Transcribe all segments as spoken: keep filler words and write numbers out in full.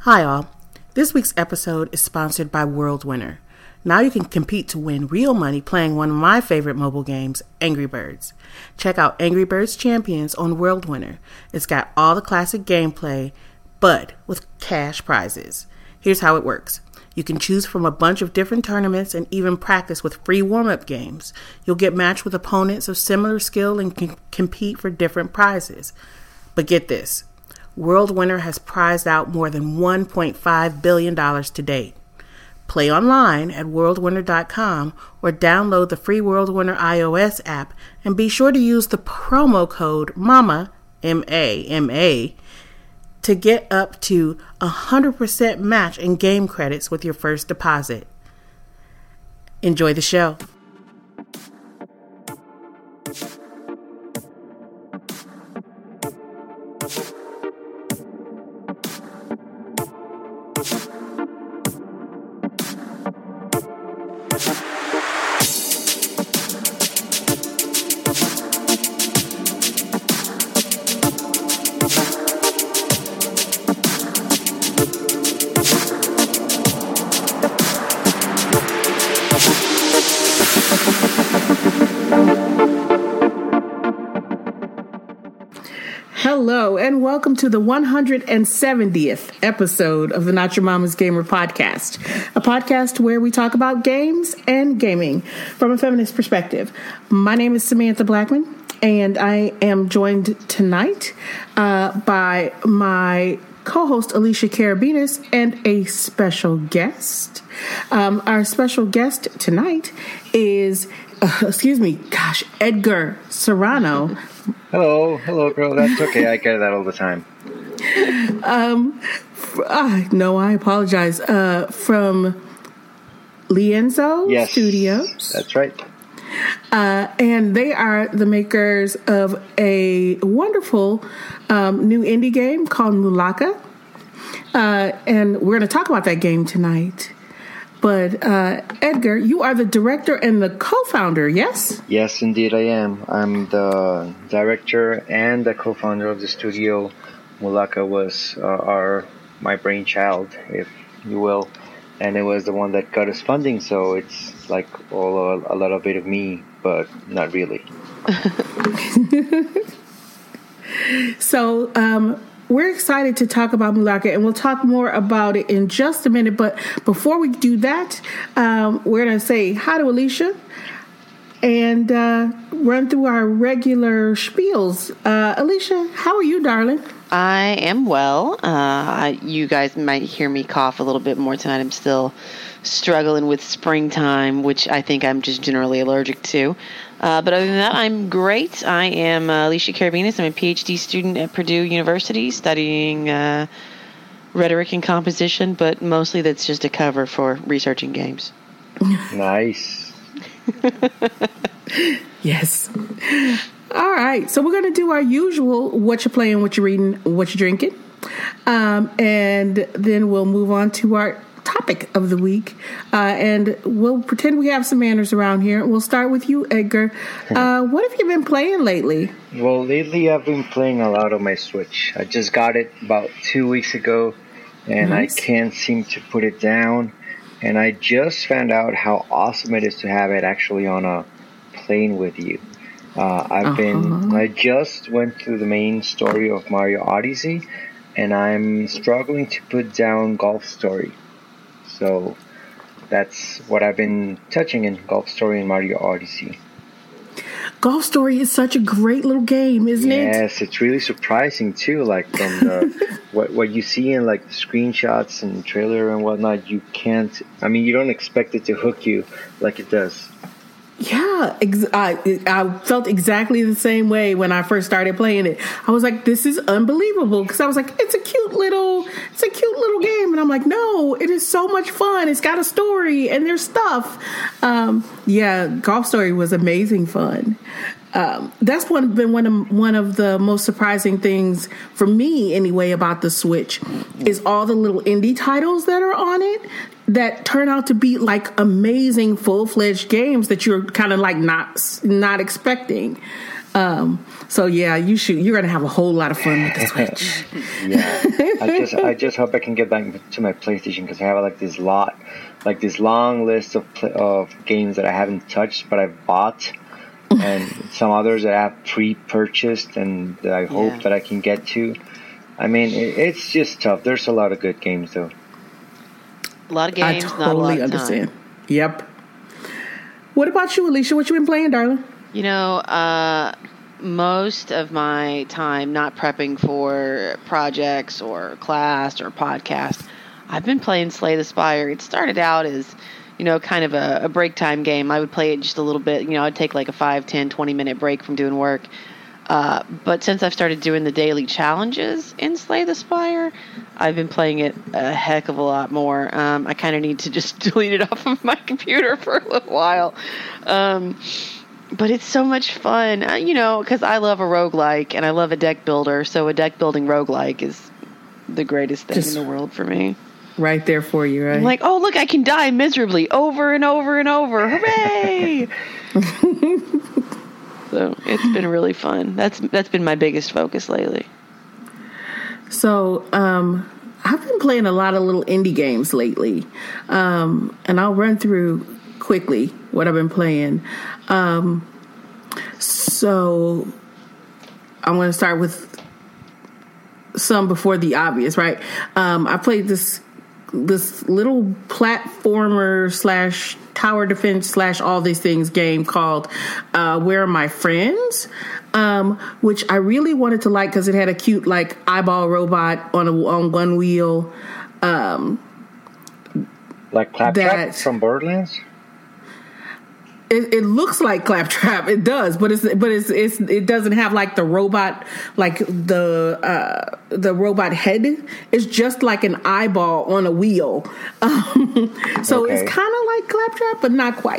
Hi all. This week's episode is sponsored by World Winner. Now you can compete to win real money playing one of my favorite mobile games, Angry Birds. Check out Angry Birds Champions on World Winner. It's got all the classic gameplay, but with cash prizes. Here's how it works. You can choose from a bunch of different tournaments and even practice with free warm-up games. You'll get matched with opponents of similar skill and can compete for different prizes. But get this. World Winner has prized out more than one point five billion dollars to date. Play online at world winner dot com or download the free World Winner iOS app and be sure to use the promo code MAMA, M A M A, to get up to one hundred percent match in game credits with your first deposit. Enjoy the show. Hello, and welcome to the one hundred seventieth episode of the Not Your Mama's Gamer podcast, a podcast where we talk about games and gaming from a feminist perspective. My name is Samantha Blackman, and I am joined tonight uh, by my co-host Alicia Carabinas and a special guest. Um, our special guest tonight is, uh, excuse me, gosh, Edgar Serrano. Hello, hello, girl. That's okay. I get that all the time. Um, uh, no, I apologize. Uh, from Lienzo yes, Studios. That's right. Uh, and they are the makers of a wonderful um, new indie game called Mulaka. Uh, and we're going to talk about that game tonight. But uh, Edgar, you are the director and the co-founder, yes? Yes, indeed I am. I'm the director and the co-founder of the studio. Mulaka was uh, our my brainchild, if you will, and it was the one that got us funding. So it's like all a, a little bit of me, but not really. so. Um, We're excited to talk about Mulaka, and we'll talk more about it in just a minute. But before we do that, um, we're going to say hi to Alicia and uh, run through our regular spiels. Uh, Alicia, how are you, darling? I am well. Uh, you guys might hear me cough a little bit more tonight. I'm still struggling with springtime, which I think I'm just generally allergic to. Uh, but other than that, I'm great. I am uh, Alicia Carabinas. I'm a P H D student at Purdue University studying uh, rhetoric and composition, but mostly that's just a cover for researching games. Nice. Yes. All right. So we're going to do our usual what you're playing, what you're reading, what you're drinking. Um, and then we'll move on to our topic of the week, uh, and we'll pretend we have some manners around here. We'll start with you, Edgar. Uh, what have you been playing lately? Well, lately I've been playing a lot on my Switch. I just got it about two weeks ago, and nice. I can't seem to put it down. And I just found out how awesome it is to have it actually on a plane with you. Uh, I've uh-huh. been. I just went through the main story of Mario Odyssey, and I'm struggling to put down Golf Story. So that's what I've been touching in Golf Story and Mario Odyssey. Golf Story is such a great little game, isn't yes, it? Yes, it's really surprising too. Like from the what what you see in like the screenshots and trailer and whatnot, you can't. I mean, you don't expect it to hook you like it does. Yeah, ex- I, I felt exactly the same way when I first started playing it. I was like, this is unbelievable, because I was like, it's a cute little, it's a cute little game, and I'm like, no, it is so much fun. It's got a story and there's stuff. Um, yeah, Golf Story was amazing fun. Um, that's one been one of one of the most surprising things for me, anyway, about the Switch is all the little indie titles that are on it that turn out to be like amazing full fledged games that you're kind of like not not expecting. Um, so yeah, you should. You're gonna have a whole lot of fun with the Switch. Yeah, I just I just hope I can get back to my PlayStation because I have like this lot, like this long list of play, of games that I haven't touched but I've bought, and some others that I have pre-purchased and that I hope yeah. that I can get to. I mean, it, it's just tough. There's a lot of good games though. A lot of games, I totally not a lot of understand. time. Yep. What about you, Alicia? What you been playing, darling? You know, uh, most of my time not prepping for projects or class or podcast, I've been playing Slay the Spire. It started out as, you know, kind of a, a break time game. I would play it just a little bit. You know, I'd take like a five, ten, twenty minute break from doing work. Uh, but since I've started doing the daily challenges in Slay the Spire, I've been playing it a heck of a lot more. Um, I kind of need to just delete it off of my computer for a little while. Um, but it's so much fun, uh, you know, because I love a roguelike and I love a deck builder. So a deck building roguelike is the greatest thing just in the world for me. Right there for you, right? I'm like, oh, look, I can die miserably over and over and over. Hooray! So it's been really fun. That's that's been my biggest focus lately. So um, I've been playing a lot of little indie games lately, um, and I'll run through quickly what I've been playing. Um, so I'm going to start with some before the obvious, right? Um, I played this this little platformer slash tower defense slash all these things game called uh, Where Are My Friends? Um, which I really wanted to like because it had a cute like eyeball robot on a, on one wheel. Um, like Claptrap from Borderlands? It, it looks like Claptrap. It does, but it's but it's, it's it doesn't have like the robot like the uh, the robot head. It's just like an eyeball on a wheel. Um, so okay. It's kind of like Claptrap, but not quite.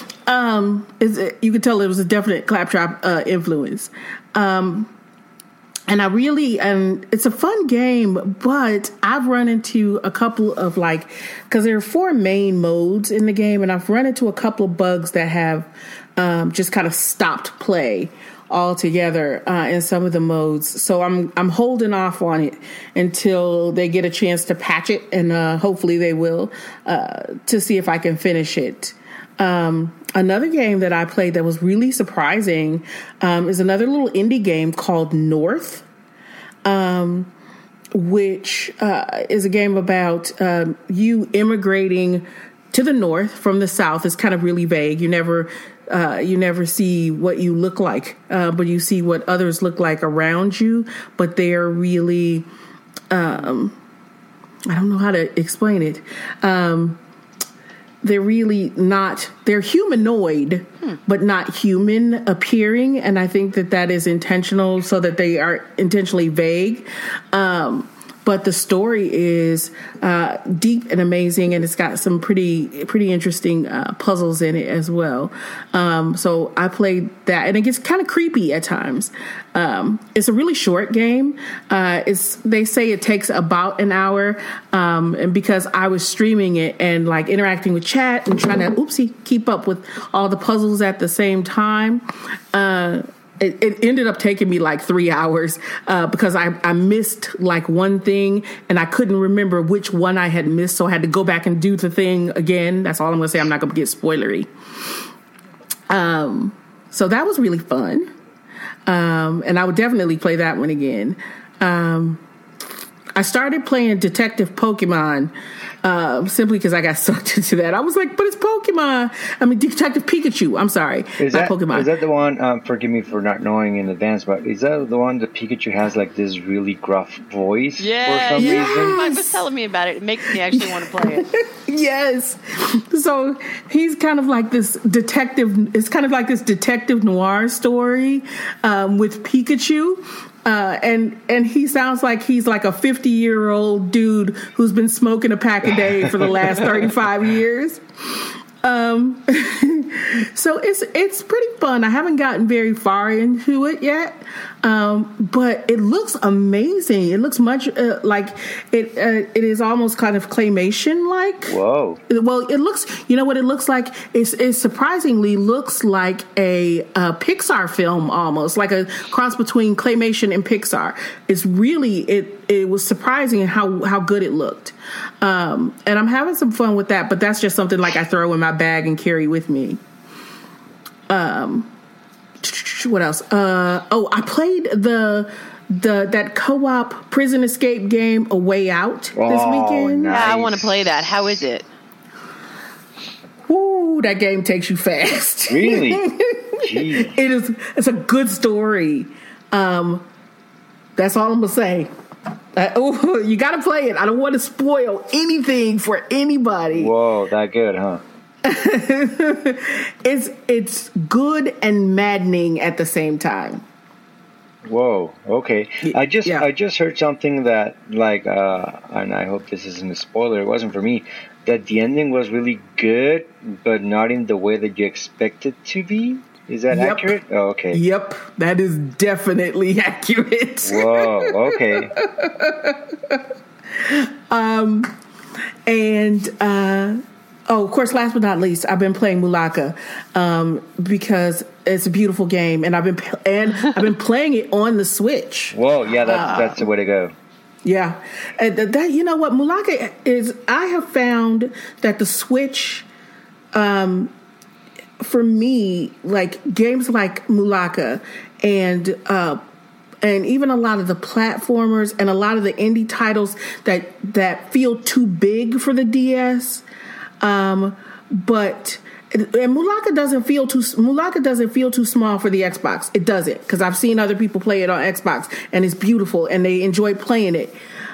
Um, it's, you could tell it was a definite Claptrap uh, influence. Um, And I really, and it's a fun game, but I've run into a couple of like, because there are four main modes in the game, and I've run into a couple of bugs that have um, just kind of stopped play altogether uh, in some of the modes. So I'm I'm holding off on it until they get a chance to patch it, and uh, hopefully they will, uh, to see if I can finish it. Um, another game that I played that was really surprising um, is another little indie game called North, um, which uh, is a game about um, you immigrating to the north from the south. It's kind of really vague. You never uh, you never see what you look like, uh, but you see what others look like around you. But they're really, um, I don't know how to explain it. Um, They're really not, they're humanoid, hmm. but not human appearing. And I think that that is intentional so that they are intentionally vague. Um, but the story is uh, deep and amazing, and it's got some pretty pretty interesting uh, puzzles in it as well. Um, so I played that, and it gets kind of creepy at times. Um, it's a really short game. Uh, it's they say it takes about an hour, um, and because I was streaming it and like interacting with chat and trying to oopsie keep up with all the puzzles at the same time. Uh, It, it ended up taking me like three hours uh, because I, I missed like one thing and I couldn't remember which one I had missed. So I had to go back and do the thing again. That's all I'm going to say. I'm not going to get spoilery. Um, so that was really fun. Um, and I would definitely play that one again. Um, I started playing Detective Pokemon uh, simply because I got sucked into that. I was like, but it's Pokemon. I mean, Detective Pikachu. I'm sorry. Is not that, Pokemon. Is that the one, um, forgive me for not knowing in advance, but is that the one that Pikachu has like this really gruff voice yeah, for some yes. reason? Mike was telling me about it. It makes me actually want to play it. Yes. So he's kind of like this detective. It's kind of like this detective noir story um, with Pikachu. Uh, and and he sounds like he's like a fifty-year-old dude who's been smoking a pack a day for the last thirty-five years. Um, so it's it's pretty fun. I haven't gotten very far into it yet, Um, but it looks amazing. It looks much uh, like it. Uh, it is almost kind of claymation like. Whoa. Well, it looks. You know what it looks like? It's, it surprisingly looks like a, a Pixar film, almost like a cross between claymation and Pixar. It's really it. It was surprising how how good it looked, um, and I'm having some fun with that. But that's just something like I throw in my bag and carry with me. Um. What else? Uh, oh, I played the the that co-op prison escape game A Way Out oh, this weekend. Nice. Yeah, I want to play that. How is it? Ooh, that game takes you fast. Really? Jeez. It is. It's a good story. Um, that's all I'm gonna say. Uh, oh, you got to play it. I don't want to spoil anything for anybody. Whoa, that good, huh? it's it's good and maddening at the same time. Whoa, okay. I just yeah. I just heard something that like uh and I hope this isn't a spoiler, it wasn't for me, that the ending was really good but not in the way that you expect it to be. Is that yep. accurate? Oh, okay. Yep, that is definitely accurate. Whoa, okay. um and uh Oh, of course, last but not least, I've been playing Mulaka um, because it's a beautiful game, and I've been and I've been playing it on the Switch. Whoa, yeah, that's uh, that's the way to go. Yeah, and that you know what Mulaka is. I have found that the Switch, um, for me, like games like Mulaka and uh, and even a lot of the platformers and a lot of the indie titles that that feel too big for the D S. Um, but and Mulaka doesn't feel too Mulaka doesn't feel too small for the Xbox. It doesn't, because I've seen other people play it on Xbox and it's beautiful and they enjoy playing it.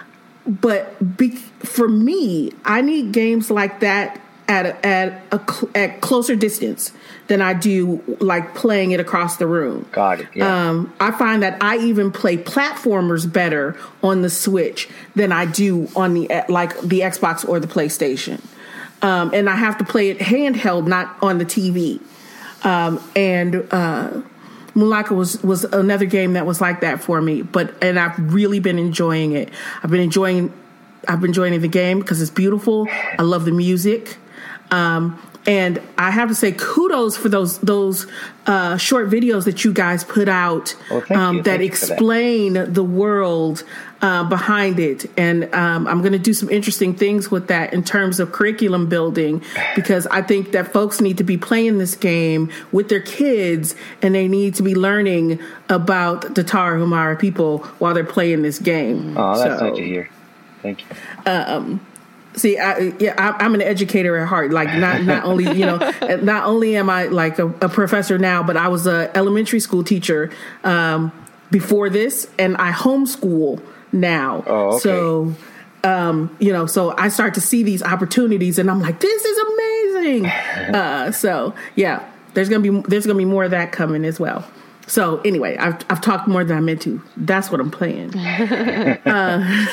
But be, for me, I need games like that at a, at a at closer distance than I do like playing it across the room. Got it. Yeah. Um, I find that I even play platformers better on the Switch than I do on the like the Xbox or the PlayStation. Um, and I have to play it handheld, not on the T V. Um, and uh, Mulaka was, was another game that was like that for me. But and I've really been enjoying it. I've been enjoying I've been enjoying the game because it's beautiful. I love the music. Um, and I have to say kudos for those those uh, short videos that you guys put out oh, thank um, you. that thank explain that. the world uh, behind it. And um, I'm going to do some interesting things with that in terms of curriculum building, because I think that folks need to be playing this game with their kids and they need to be learning about the Tarahumara people while they're playing this game. Oh, that's so, good to hear. Thank you. Um, See, I, yeah, I, I'm an educator at heart. Like, not not only you know, not only am I like a, a professor now, but I was a elementary school teacher um, before this, and I homeschool now. Oh, okay. So, um, you know, so I start to see these opportunities, and I'm like, this is amazing. uh, so, yeah, there's gonna be there's gonna be more of that coming as well. So anyway, I've I've talked more than I meant to. That's what I'm playing. uh,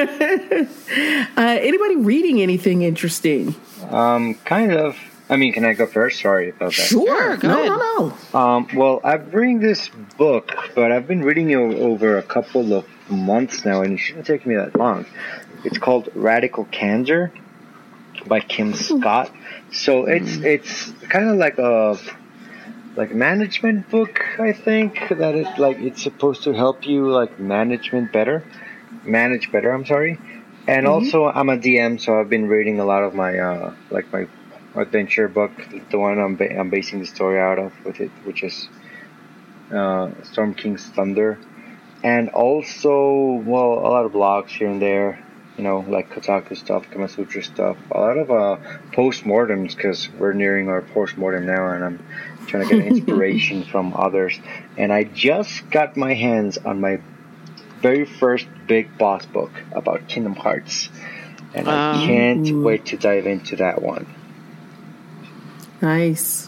uh, anybody reading anything interesting? Um, kind of. I mean, can I go first? Sorry about that. Sure. Go no, ahead. no, no. Um, well, I'm reading this book, but I've been reading it over a couple of months now, and it shouldn't take me that long. It's called Radical Candor by Kim Scott. So it's it's kind of like a like management book, I think, that it like it's supposed to help you like management better, manage better. I'm sorry, and mm-hmm. also I'm a D M, so I've been reading a lot of my uh like my adventure book, the one I'm ba- I'm basing the story out of with it, which is uh, Storm King's Thunder, and also well a lot of blogs here and there. You know, like Kotaku stuff, Kama Sutra stuff, a lot of uh, post-mortems, because we're nearing our post-mortem now, and I'm trying to get inspiration from others. And I just got my hands on my very first big boss book about Kingdom Hearts, and um, I can't ooh. wait to dive into that one. Nice.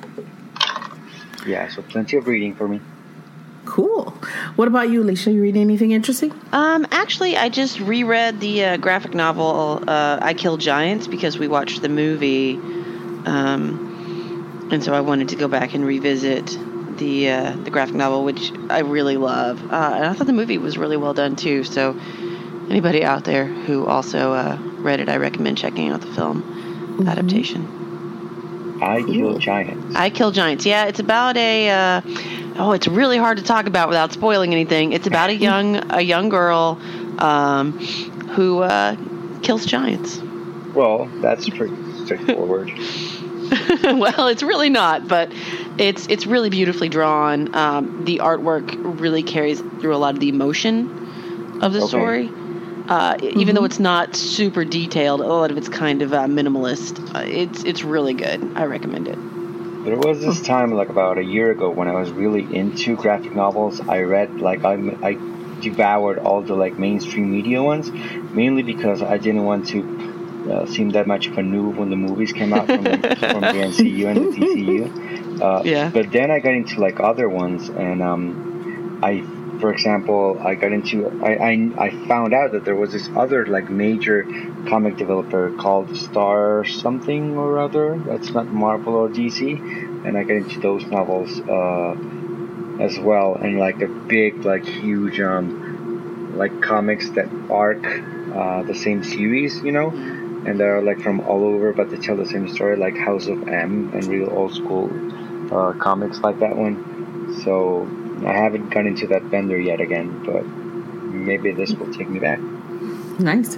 Yeah, so plenty of reading for me. Cool. What about you, Alicia? You reading anything interesting? Um, actually, I just reread the uh, graphic novel uh, I Kill Giants because we watched the movie, um, and so I wanted to go back and revisit the uh, the graphic novel, which I really love. Uh, and I thought the movie was really well done too. So anybody out there who also uh, read it, I recommend checking out the film mm-hmm. adaptation. I Kill Giants. I Kill Giants. Yeah, it's about a. Uh, oh, it's really hard to talk about without spoiling anything. It's about a young a young girl um, who uh, kills giants. Well, that's pretty straightforward. Well, it's really not, but it's it's really beautifully drawn. Um, the artwork really carries through a lot of the emotion of the okay. story. Uh, mm-hmm. Even though it's not super detailed, a lot of it's kind of uh, minimalist. Uh, it's it's really good. I recommend it. There was this time, like about a year ago, when I was really into graphic novels. I read, like, I, I devoured all the, like, mainstream media ones, mainly because I didn't want to uh, seem that much of a noob when the movies came out from the, from the M C U and the D C U. Uh, yeah. But then I got into, like, other ones, and um, I... For example, I got into I, I I found out that there was this other like major comic developer called Star something or other. That's not Marvel or D C, and I got into those novels uh, as well. And like a big, like huge, um, like comics that arc uh, the same series, you know, and they're like from all over, but they tell the same story, like House of M and real old school uh, comics like that one. So. I haven't gone into that vendor yet again, but maybe this will take me back. Nice.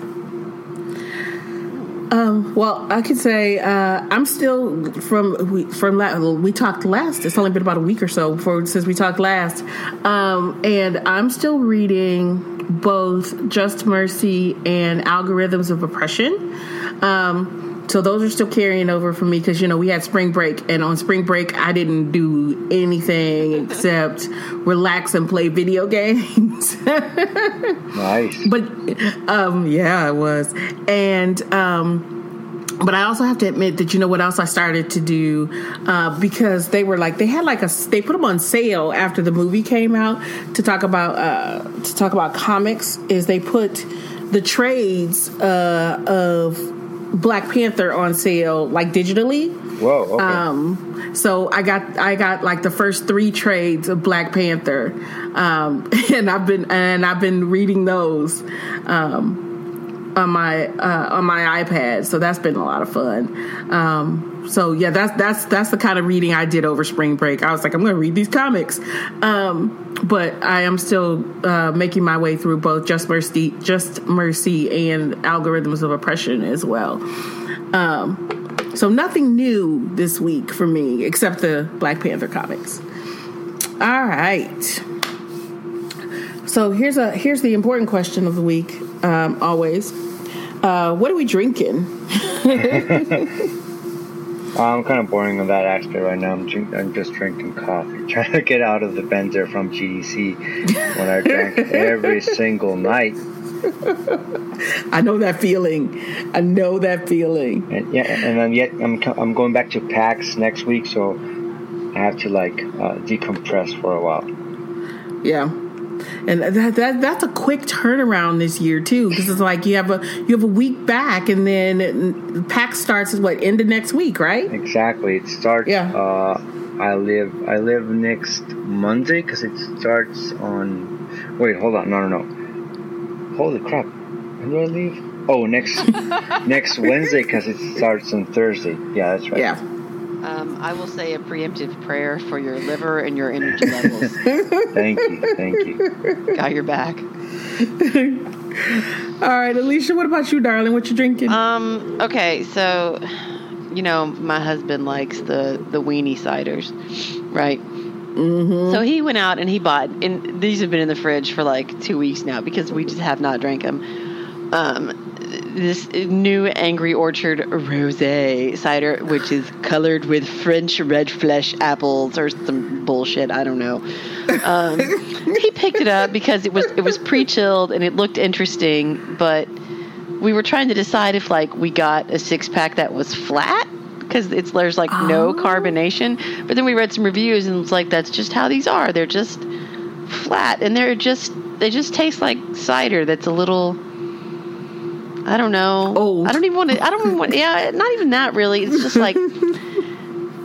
Um, well, I could say uh, I'm still from we, from we talked last. It's only been about a week or so before since we talked last, um, and I'm still reading both Just Mercy and Algorithms of Oppression. Um, So those are still carrying over for me because, you know, we had spring break. And on spring break, I didn't do anything except relax and play video games. Nice. But, um, yeah, it was. And, um, but I also have to admit that, you know, what else I started to do uh, because they were like, they had like a, they put them on sale after the movie came out to talk about, uh, to talk about comics is they put the trades uh, of Black Panther on sale, like digitally. Whoa! Okay. Um, so I got I got like the first three trades of Black Panther, um, and I've been and I've been reading those um, on my uh, on my iPad. So that's been a lot of fun. Um, so yeah, that's that's that's the kind of reading I did over spring break. I was like, I'm going to read these comics, um, but I am still uh, making my way through both Just Mercy, Just Mercy, and Algorithms of Oppression as well. Um, so nothing new this week for me except the Black Panther comics. All right. So here's a here's the important question of the week. Um, always, uh, what are we drinking? I'm kind of boring on that aspect right now. I'm, drink, I'm just drinking coffee, trying to get out of the bender from G D C when I drank every single night. I know that feeling. I know that feeling. And, yeah, and then yet I'm I'm going back to PAX next week, so I have to like uh, decompress for a while. Yeah. And that, that that's a quick turnaround this year too, because it's like you have a you have a week back, and then PAX starts is what end of next week, right? Exactly. It starts. Yeah. Uh, I live I live next Monday because it starts on. Wait, hold on. No, no, no. Holy crap! When do I leave? Oh, next next Wednesday because it starts on Thursday. Yeah, that's right. Yeah. Um, I will say a preemptive prayer for your liver and your energy levels. Thank you, thank you. Got your back. All right, Alicia, what about you, darling? What you drinking? Um. Okay, so, you know, my husband likes the, the weenie ciders, right? Mm-hmm. So he went out and he bought, and these have been in the fridge for like two weeks now because we just have not drank them. Um. This new Angry Orchard Rosé cider, which is colored with French red flesh apples or some bullshit. I don't know. Um, he picked it up because it was it was pre-chilled and it looked interesting, but we were trying to decide if like we got a six pack that was flat because it's there's like oh. no carbonation. But then we read some reviews and it's like that's just how these are. They're just flat and they're just they just taste like cider that's a little. I don't know. Old. I don't even want to. I don't even want. Yeah, not even that really. It's just like it,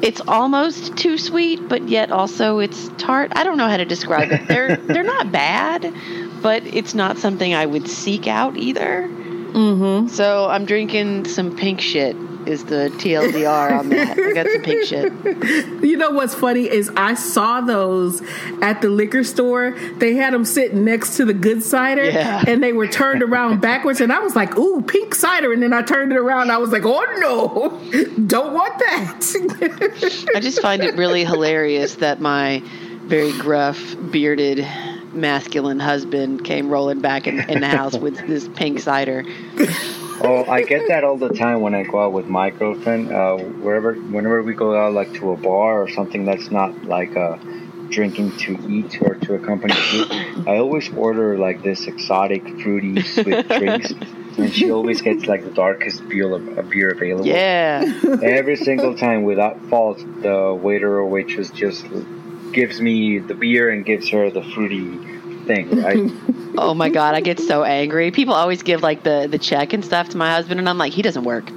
it's almost too sweet, but yet also it's tart. I don't know how to describe it. They're they're not bad, but it's not something I would seek out either. Mm-hmm. So I'm drinking some pink shit is the T L D R on that. I got some pink shit. You know what's funny is I saw those at the liquor store. They had them sitting next to the good cider, yeah. and they were turned around backwards. And I was like, "Ooh, pink cider!" And then I turned it around. And I was like, "Oh no, don't want that." I just find it really hilarious that my very gruff, bearded, masculine husband came rolling back in, in the house with this pink cider. Oh, I get that all the time when I go out with my girlfriend. Uh, wherever, whenever we go out, like to a bar or something that's not like uh, drinking to eat or to accompany food, I always order like this exotic, fruity, sweet drinks, and she always gets like the darkest beer, a beer available. Yeah. Every single time, without fault, the waiter or waitress just gives me the beer and gives her the fruity thing, right? Oh my God, I get so angry. People always give like the, the check and stuff to my husband, and I'm like, he doesn't work.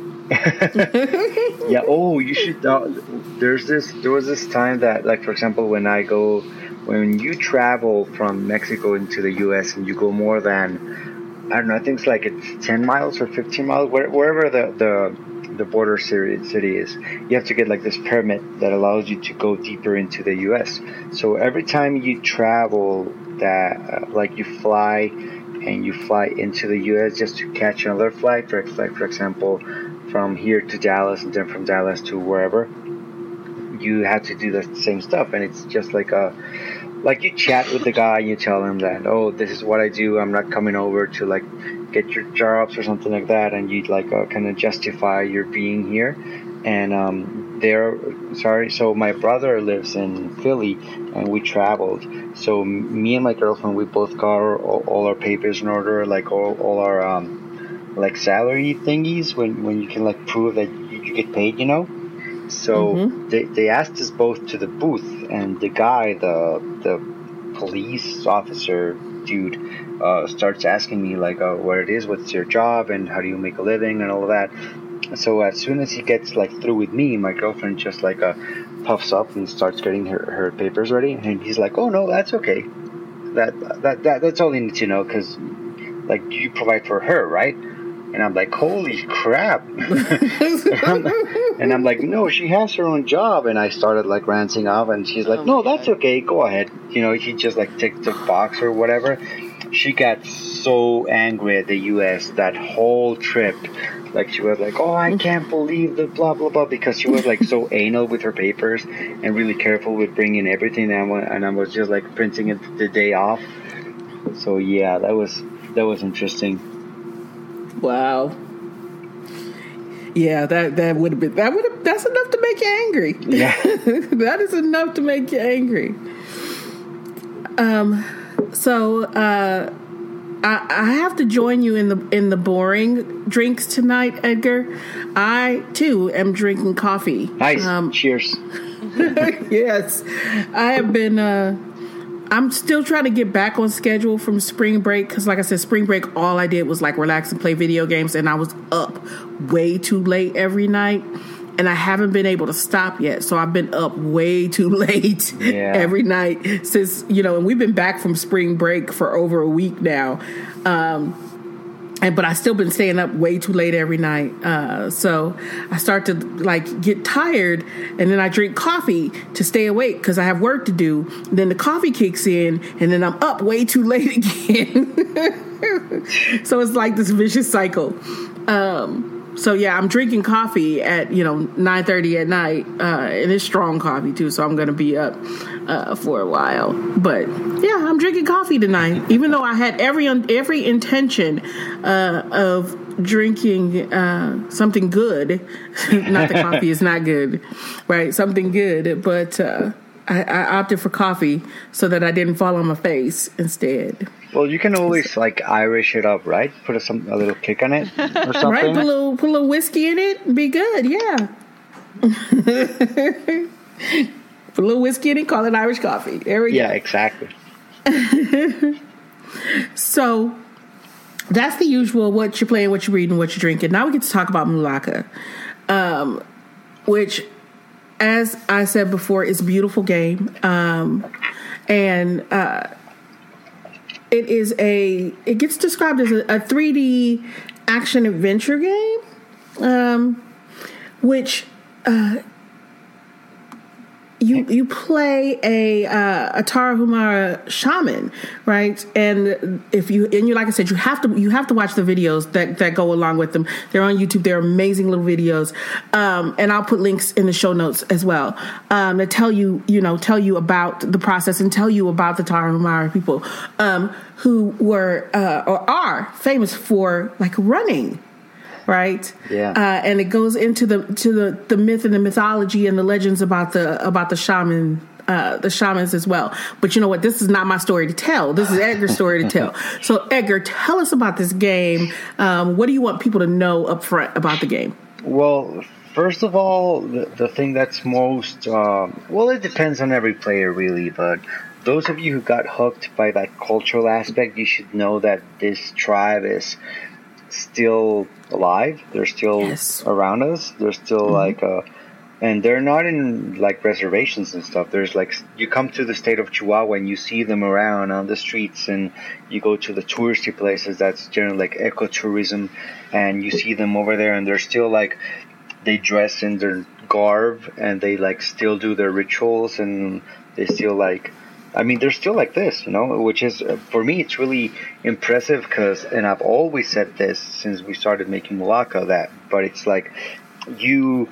Yeah. Oh, you should. Uh, there's this. There was this time that, like, for example, when I go, when you travel from Mexico into the U S and you go more than, I don't know, I think it's like it's ten miles or fifteen miles, where, wherever the the the border city is, you have to get like this permit that allows you to go deeper into the U S. So every time you travel, that uh, like you fly and you fly into the U S just to catch another flight, for like for example, from here to Dallas and then from Dallas to wherever, you have to do the same stuff. And it's just like a like you chat with the guy, you tell him that, oh, this is what I do, I'm not coming over to like get your jobs or something like that, and you'd like uh, kind of justify your being here. And um there sorry so my brother lives in Philly and we traveled, so me and my girlfriend, we both got our, all, all our papers in order, like all, all our um like salary thingies, when when you can like prove that you, you get paid, you know. So mm-hmm. they, they asked us both to the booth, and the guy, the the police officer dude, uh, starts asking me like, uh, what it is, what's your job, and how do you make a living, and all of that. So as soon as he gets like through with me, my girlfriend just like uh, puffs up and starts getting her, her papers ready, and he's like, oh no, that's okay, that that, that that's all you need to know, because like you provide for her, right? And I'm like, holy crap. and, I'm, and I'm like, no, she has her own job. And I started like ranting off, and she's like, oh no, that's God. Okay, go ahead. You know, he just like ticked the box or whatever. She got so angry at the U S that whole trip. Like, she was like, oh, I can't believe the blah, blah, blah, because she was like so anal with her papers and really careful with bringing everything. And I, and I was just like printing it the day off. So yeah, that was, that was interesting. Wow. Yeah, that that would have been that would have that's enough to make you angry. Yeah. That is enough to make you angry. Um so uh I, I have to join you in the in the boring drinks tonight, Edgar. I too am drinking coffee. Nice. Um, Cheers. Yes. I have been uh I'm still trying to get back on schedule from spring break, because like I said, spring break, all I did was like relax and play video games, and I was up way too late every night, and I haven't been able to stop yet. So I've been up way too late yeah. every night since, you know, and we've been back from spring break for over a week now. Um, And, but I still been staying up way too late every night. Uh, so I start to like get tired, and then I drink coffee to stay awake because I have work to do. Then the coffee kicks in, and then I'm up way too late again. So it's like this vicious cycle. Um, so yeah, I'm drinking coffee at, you know, nine thirty at night, uh, and it's strong coffee too. So I'm going to be up uh, for a while. But yeah, I'm drinking coffee tonight, even though I had every every intention uh, of drinking uh, something good. Not that coffee is not good, right? Something good, but uh, I, I opted for coffee so that I didn't fall on my face instead. Well, you can always like Irish it up, right? Put a, some a little kick on it or something. Right, put a little put a little whiskey in it, be good, yeah. Put a little whiskey in it, call it Irish coffee. There we yeah, go. Yeah, exactly. So that's the usual. What you're playing, what you're reading, what you're drinking. Now we get to talk about Mulaka, um, which as I said before, it's a beautiful game. Um, and uh, it is a, it gets described as a, a three D action adventure game, um, which uh, you you play a uh, a Tarahumara shaman, right? And if you and you like I said, you have to you have to watch the videos that, that go along with them. They're on YouTube. They're amazing little videos, um, and I'll put links in the show notes as well um, that tell you you know tell you about the process and tell you about the Tarahumara people um, who were uh, or are famous for like running. Right. Yeah. Uh, and it goes into the to the, the myth and the mythology and the legends about the about the shaman uh, the shamans as well. But you know what? This is not my story to tell. This is Edgar's story to tell. So Edgar, tell us about this game. Um, what do you want people to know up front about the game? Well, first of all, the, the thing that's most um, well, it depends on every player really, but those of you who got hooked by that cultural aspect, you should know that this tribe is still alive. They're still yes. around us. They're still mm-hmm. like uh and they're not in like reservations and stuff. There's like you come to the state of Chihuahua and you see them around on the streets, and you go to the touristy places that's generally like ecotourism, and you see them over there, and they're still like they dress in their garb and they like still do their rituals, and they still like I mean, they're still like this, you know, which is, uh, for me, it's really impressive because, and I've always said this since we started making Mulaka, that, but it's like, you,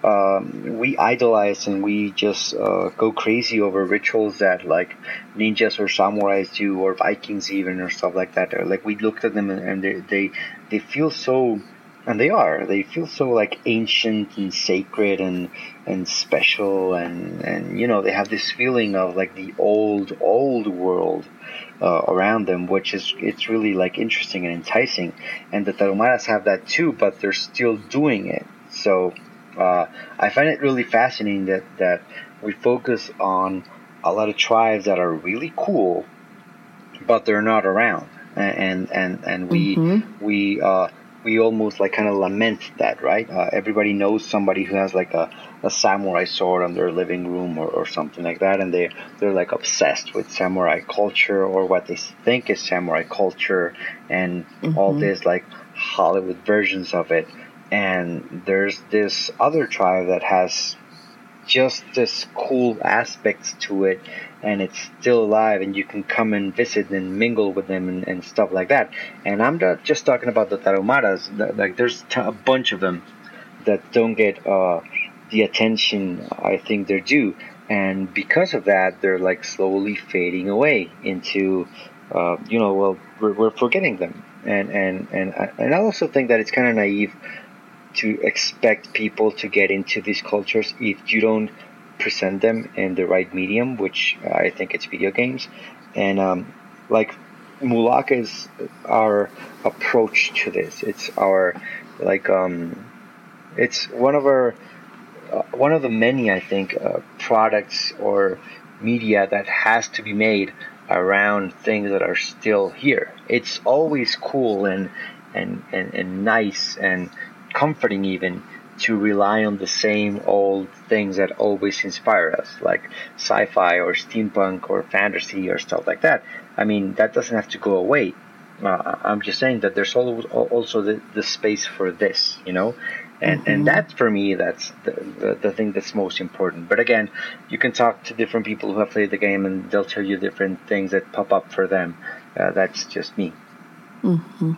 um, we idolize and we just uh, go crazy over rituals that, like, ninjas or samurais do, or Vikings even, or stuff like that. Or, like, we looked at them and, and they, they, they feel so... And they are. They feel so like ancient and sacred and and special, and, and you know, they have this feeling of like the old old world uh, around them, which is it's really like interesting and enticing. And the Tarahumaras have that too, but they're still doing it. So uh, I find it really fascinating that that we focus on a lot of tribes that are really cool, but they're not around, and and and we mm-hmm. we. Uh, we almost like kind of lament that, right? Uh, everybody knows somebody who has like a, a samurai sword on their living room or, or something like that, and they they're like obsessed with samurai culture or what they think is samurai culture, and mm-hmm. all this like Hollywood versions of it. And there's this other tribe that has just this cool aspects to it, and it's still alive, and you can come and visit and mingle with them and, and stuff like that. And I'm not just talking about the Tarahumaras. Like, there's t- a bunch of them that don't get uh, the attention I think they're due, and because of that, they're like slowly fading away into, uh, you know, well, we're, we're forgetting them. And and and I, and I also think that it's kind of naive to expect people to get into these cultures if you don't present them in the right medium, which I think it's video games. And um, like Mulaka is our approach to this. It's our like um, it's one of our uh, one of the many I think uh, products or media that has to be made around things that are still here. It's always cool and and and, and nice and comforting even to rely on the same old things that always inspire us, like sci-fi or steampunk or fantasy or stuff like that. I mean, that doesn't have to go away. Uh, I'm just saying that there's also the, the space for this, you know, and mm-hmm. and that for me, that's the, the the thing that's most important. But again, you can talk to different people who have played the game, and they'll tell you different things that pop up for them. Uh, that's just me. Mm-hmm.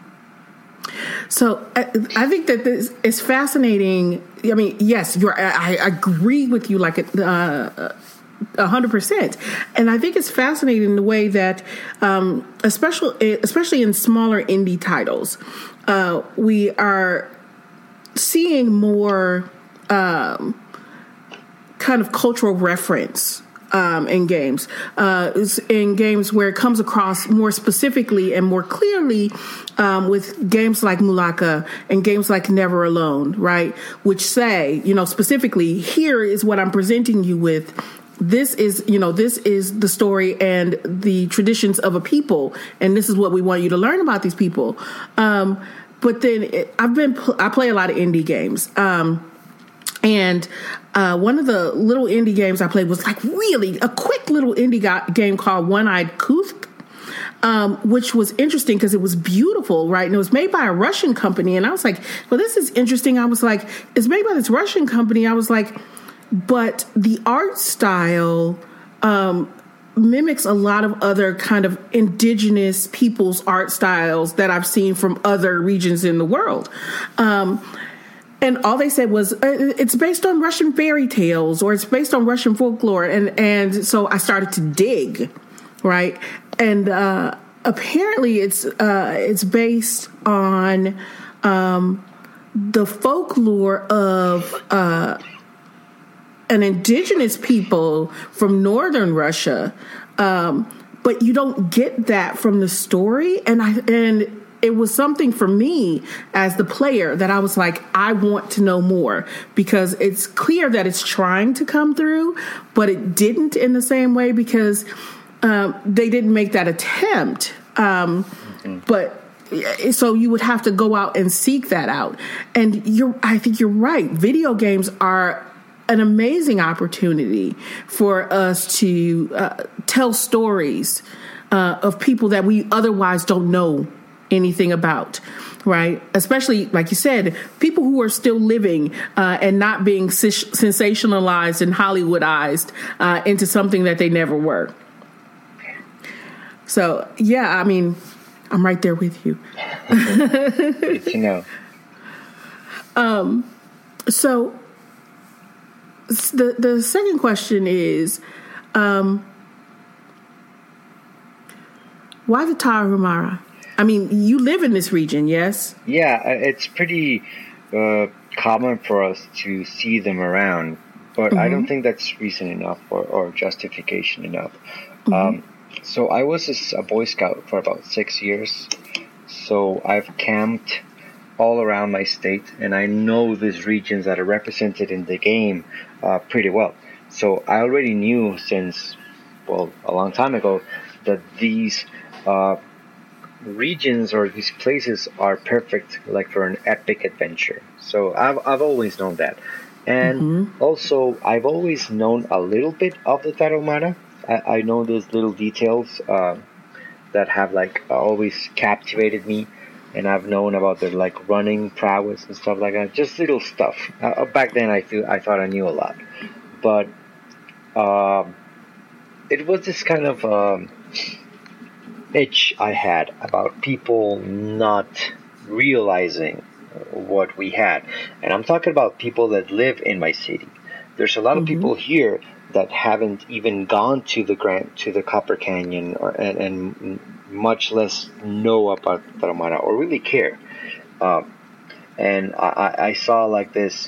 So I, I think that this is fascinating. I mean, yes, you're. I, I agree with you like a hundred percent, and I think it's fascinating the way that, um, especially especially in smaller indie titles, uh, we are seeing more um, kind of cultural reference. Um, in games, uh, in games where it comes across more specifically and more clearly, um, with games like Mulaka and games like Never Alone, right? Which say, you know, specifically, here is what I'm presenting you with. This is, you know, this is the story and the traditions of a people, and this is what we want you to learn about these people. Um, but then it, I've been, I play a lot of indie games. Um, And uh, one of the little indie games I played was like really a quick little indie go- game called One-Eyed Kuth, um, which was interesting because it was beautiful, right? And it was made by a Russian company. And I was like, well, this is interesting. I was like, it's made by this Russian company. I was like, but the art style um, mimics a lot of other kind of indigenous people's art styles that I've seen from other regions in the world. Um And all they said was, uh, it's based on Russian fairy tales or it's based on Russian folklore. And, and so I started to dig, right? And uh, apparently it's uh, it's based on um, the folklore of uh, an indigenous people from northern Russia. Um, but you don't get that from the story. And I and it was something for me as the player that I was like, I want to know more because it's clear that it's trying to come through, but it didn't in the same way because um, they didn't make that attempt. Um, mm-hmm. But so you would have to go out and seek that out. And you're, I think you're right. Video games are an amazing opportunity for us to uh, tell stories uh, of people that we otherwise don't know anything about, right? Especially, like you said, people who are still living uh, and not being s- sensationalized and Hollywoodized uh, into something that they never were. So, yeah, I mean, I'm right there with you. Good to know. Um, so the the second question is, um, why the Tarahumara? I mean, you live in this region, yes? Yeah, it's pretty uh, common for us to see them around, but mm-hmm. I don't think that's reason enough or, or justification enough. Mm-hmm. Um, so I was a Boy Scout for about six years, so I've camped all around my state, and I know these regions that are represented in the game uh, pretty well. So I already knew since, well, a long time ago, that these uh, regions or these places are perfect, like for an epic adventure. So I've I've always known that, and mm-hmm. also I've always known a little bit of the Tarahumara. I, I know these little details uh, that have like always captivated me, and I've known about their like running prowess and stuff like that. Just little stuff. Uh, back then, I feel I thought I knew a lot, but uh, it was this kind of Um, itch I had about people not realizing what we had. And I'm talking about people that live in my city. There's a lot mm-hmm. of people here that haven't even gone to the Grand, to the Copper Canyon, or and, and much less know about Tarahumara or really care. Um, and I, I saw like this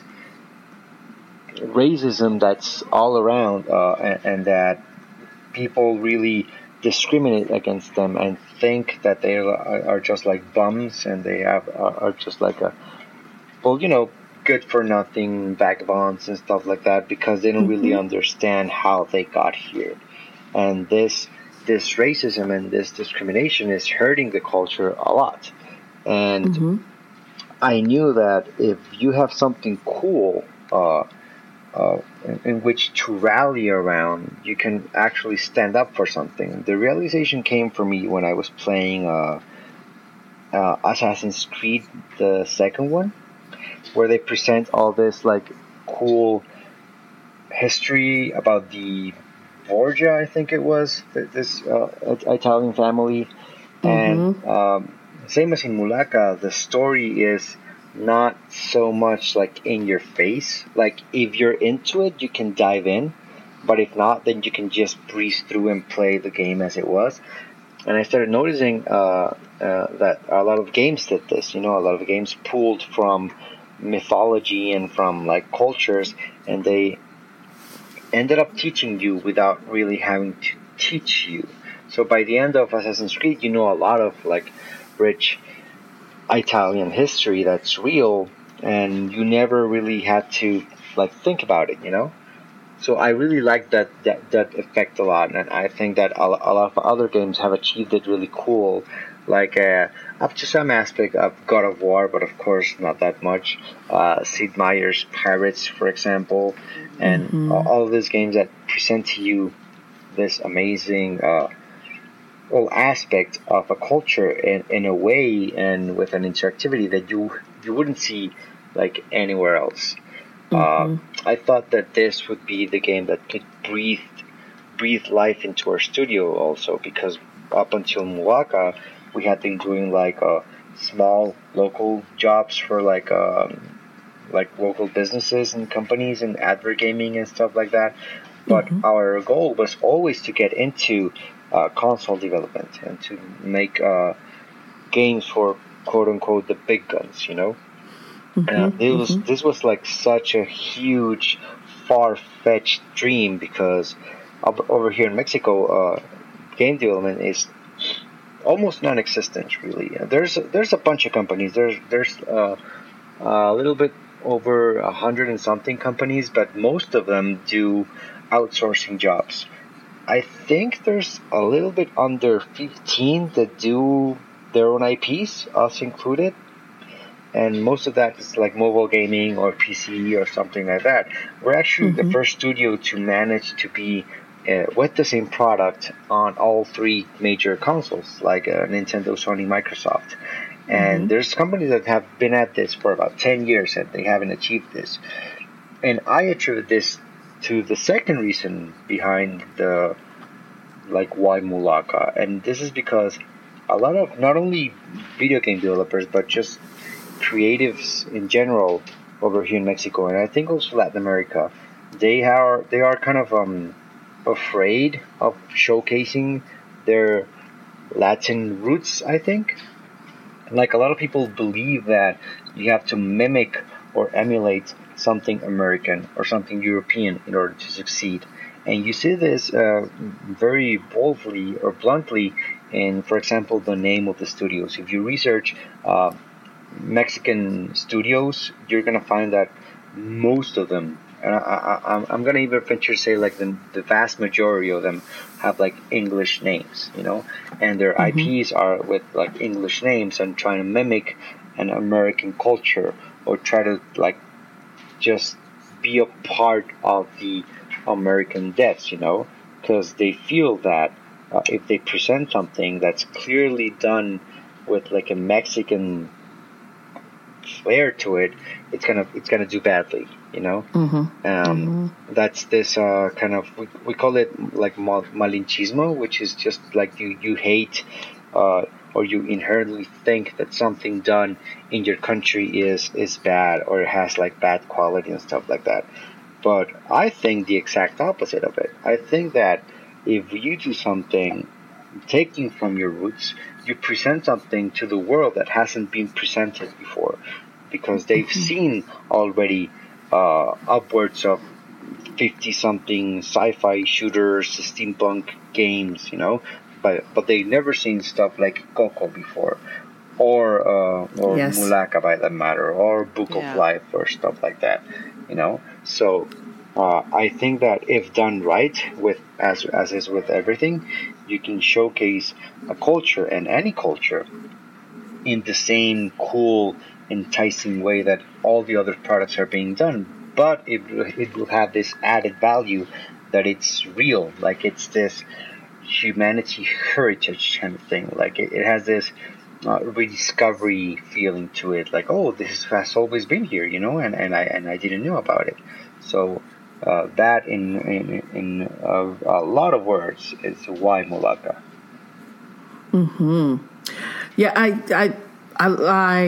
racism that's all around, uh, and, and that people really discriminate against them and think that they are just like bums and they have are just like a, well, you know, good for nothing vagabonds and stuff like that, because they don't mm-hmm. really understand how they got here. And this this racism and this discrimination is hurting the culture a lot. And mm-hmm. I knew that if you have something cool uh Uh, in, in which to rally around, you can actually stand up for something. The realization came for me when I was playing uh, uh, Assassin's Creed, the second one, where they present all this like cool history about the Borgia, I think it was, this uh, Italian family. Mm-hmm. And um, same as in Mulaka, the story is not so much like in your face. Like if you're into it, you can dive in, but if not, then you can just breeze through and play the game as it was. And I started noticing uh, uh, that a lot of games did this. You know, a lot of games pulled from mythology and from like cultures, and they ended up teaching you without really having to teach you. So by the end of Assassin's Creed, you know a lot of like rich Italian history that's real, and you never really had to like think about it, you know. So I really like that that, that effect a lot, and I think that a, a lot of other games have achieved it really cool like uh, up to some aspect of God of War, but of course not that much. Uh, Sid Meier's Pirates, for example, and mm-hmm. all of these games that present to you this amazing uh, well aspect of a culture in, in a way and with an interactivity that you you wouldn't see like anywhere else. Mm-hmm. Uh, I thought that this would be the game that could breathe breathe life into our studio also, because up until Mulaka, we had been doing like uh, small local jobs for like um, like local businesses and companies and advert gaming and stuff like that. But mm-hmm. our goal was always to get into uh, console development and to make uh, games for quote unquote the big guns, you know. Mm-hmm. Uh, this was mm-hmm. this was like such a huge, far-fetched dream, because over here in Mexico, uh, game development is almost non-existent. Really, there's there's a bunch of companies. There's there's uh, a little bit over a hundred and something companies, but most of them do outsourcing jobs. I think there's a little bit under fifteen that do their own I Ps, us included. And most of that is like mobile gaming or P C or something like that. We're actually mm-hmm. the first studio to manage to be uh, with the same product on all three major consoles, like uh, Nintendo, Sony, Microsoft. And mm-hmm. there's companies that have been at this for about ten years and they haven't achieved this. And I attribute this to the second reason behind the, like, why Mulaka. And this is because a lot of, not only video game developers, but just creatives in general over here in Mexico, and I think also Latin America, they are they are kind of um afraid of showcasing their Latin roots. I think, like a lot of people believe that you have to mimic or emulate something American or something European in order to succeed, and you see this uh, very boldly or bluntly in, for example, the name of the studios. If you research Uh, Mexican studios, you're gonna find that most of them, and I, I, I'm, I'm gonna even venture to say like the, the vast majority of them have like English names, you know, and their mm-hmm. I Ps are with like English names and trying to mimic an American culture or try to like just be a part of the American debts, you know, because they feel that uh, if they present something that's clearly done with like a Mexican flair to it, it's gonna it's gonna do badly, you know. Mm-hmm. Um, mm-hmm. That's this uh, kind of we, we call it like mal- malinchismo, which is just like you you hate uh, or you inherently think that something done in your country is is bad or it has like bad quality and stuff like that. But I think the exact opposite of it. I think that if you do something taking from your roots, you present something to the world that hasn't been presented before, because they've mm-hmm. seen already uh, upwards of fifty something sci-fi shooters, steampunk games, you know, but but they've never seen stuff like Coco before, or uh, or yes. Mulaka by that matter, or Book yeah. of Life or stuff like that, you know. So uh, I think that if done right, with as as is with everything, you can showcase a culture and any culture in the same cool, enticing way that all the other products are being done. But it, it will have this added value that it's real, like it's this humanity heritage kind of thing. Like it, it has this uh, rediscovery feeling to it. Like, oh, this has always been here, you know, and, and I and I didn't know about it. So Uh, that in in, in uh, a lot of words is why Mulaka. Hmm. Yeah, I I I, I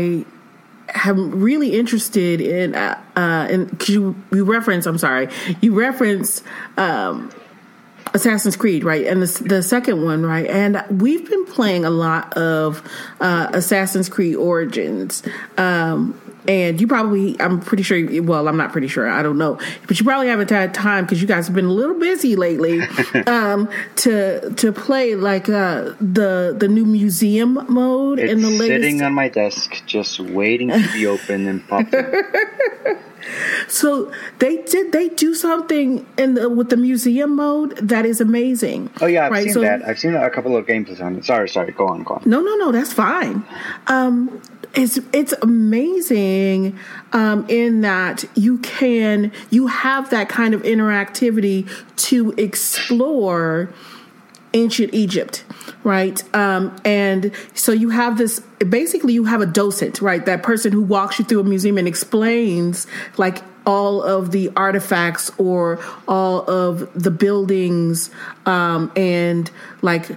am really interested in uh, uh in cause you you reference I'm sorry you reference um, Assassin's Creed, right, and the the second one, right, and we've been playing a lot of uh, Assassin's Creed Origins. Um, and you probably, I'm pretty sure, well, I'm not pretty sure, I don't know, but you probably haven't had time because you guys have been a little busy lately um, to to play like uh, the the new museum mode it's in the latest. Sitting on my desk, just waiting to be opened and popped in. So they did they do something in the, with the museum mode that is amazing. Oh yeah, I've right? seen so, that. I've seen a couple of gameplays on it. Sorry, sorry. Go on, go on. No, no, no. That's fine. Um, it's it's amazing um, in that you can you have that kind of interactivity to explore ancient Egypt, right? Um, and so you have this, basically you have a docent, right? That person who walks you through a museum and explains like all of the artifacts or all of the buildings um, and like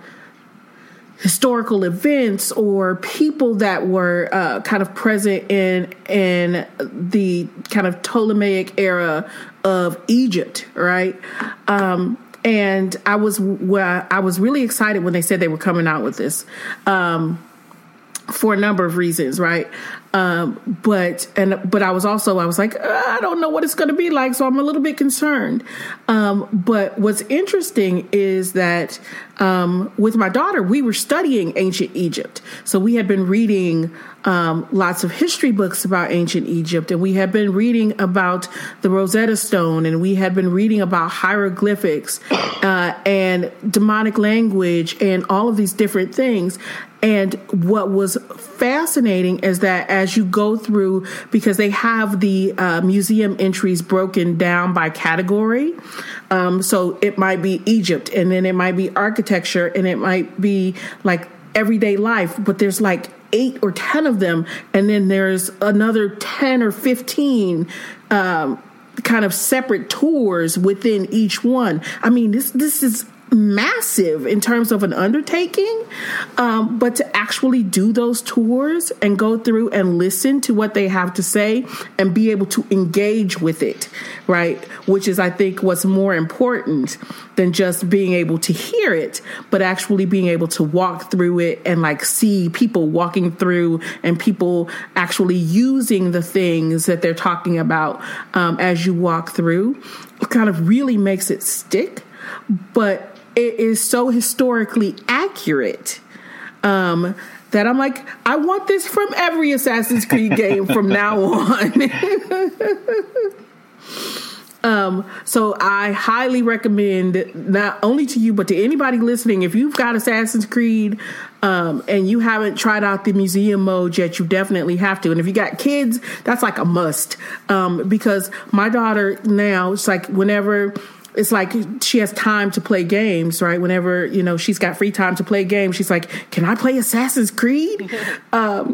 historical events or people that were uh, kind of present in in the kind of Ptolemaic era of Egypt, right? Um, And I was well, I was really excited when they said they were coming out with this um, for a number of reasons, right? Um, but and but I was also I was like I don't know what it's going to be like, so I'm a little bit concerned. Um, but what's interesting is that um, with my daughter, we were studying ancient Egypt, so we had been reading um, lots of history books about ancient Egypt, and we had been reading about the Rosetta Stone, and we had been reading about hieroglyphics uh, and demonic language, and all of these different things. And what was fascinating is that as you go through, because they have the uh, museum entries broken down by category, um, so it might be Egypt, and then it might be architecture, and it might be like everyday life, but there's like eight or ten of them, and then there's another ten or fifteen um, kind of separate tours within each one. I mean, this this is massive in terms of an undertaking, um, but to actually do those tours and go through and listen to what they have to say and be able to engage with it, right? Which is, I think, what's more important than just being able to hear it, but actually being able to walk through it and like see people walking through and people actually using the things that they're talking about um, as you walk through. It kind of really makes it stick, but it is so historically accurate um, that I'm like, I want this from every Assassin's Creed game from now on. um, so I highly recommend, not only to you, but to anybody listening, if you've got Assassin's Creed um, and you haven't tried out the museum mode yet, you definitely have to. And if you got kids, that's like a must. Um, because my daughter now, it's like whenever... It's like she has time to play games, right? Whenever, you know, she's got free time to play games, she's like, can I play Assassin's Creed? um,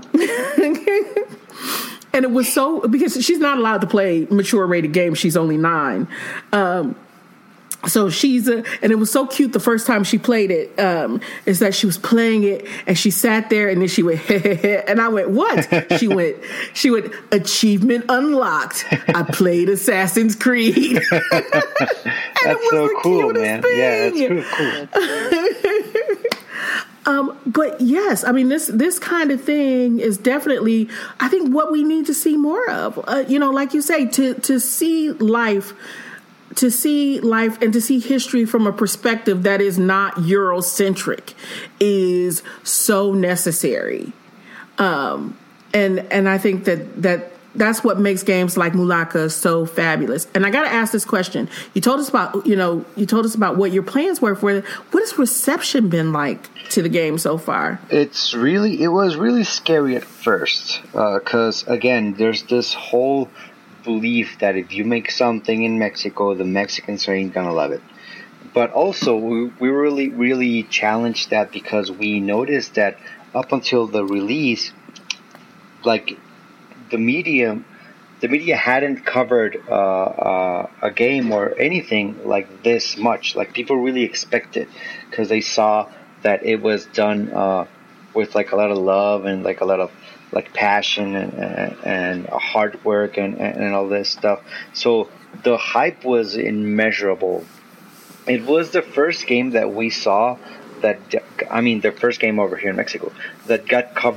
and it was so, because she's not allowed to play mature rated games. She's only nine. Um, So she's a, and it was so cute the first time she played it, um, is that she was playing it and she sat there and then she went, and I went, what? She went, she went, achievement unlocked. I played Assassin's Creed. That's so cool, man. Thing. Yeah, that's cool. cool. um, but yes, I mean, this, this kind of thing is definitely, I think, what we need to see more of, uh, you know, like you say, to, to see life to see life and to see history from a perspective that is not Eurocentric is so necessary. Um, and, and I think that, that that's what makes games like Mulaka so fabulous. And I got to ask this question. You told us about, you know, you told us about what your plans were for it. What has reception been like to the game so far? It's really, it was really scary at first. Uh, 'cause again, there's this whole belief that if you make something in Mexico, the Mexicans ain't gonna love it. But also, we, we really, really challenged that because we noticed that up until the release, like the media, the media hadn't covered uh, uh, a game or anything like this much. Like people really expected because they saw that it was done uh, with like a lot of love and like a lot of like passion and, and, and hard work and, and all this stuff. So the hype was immeasurable. It was the first game that we saw that, I mean, the first game over here in Mexico that got covered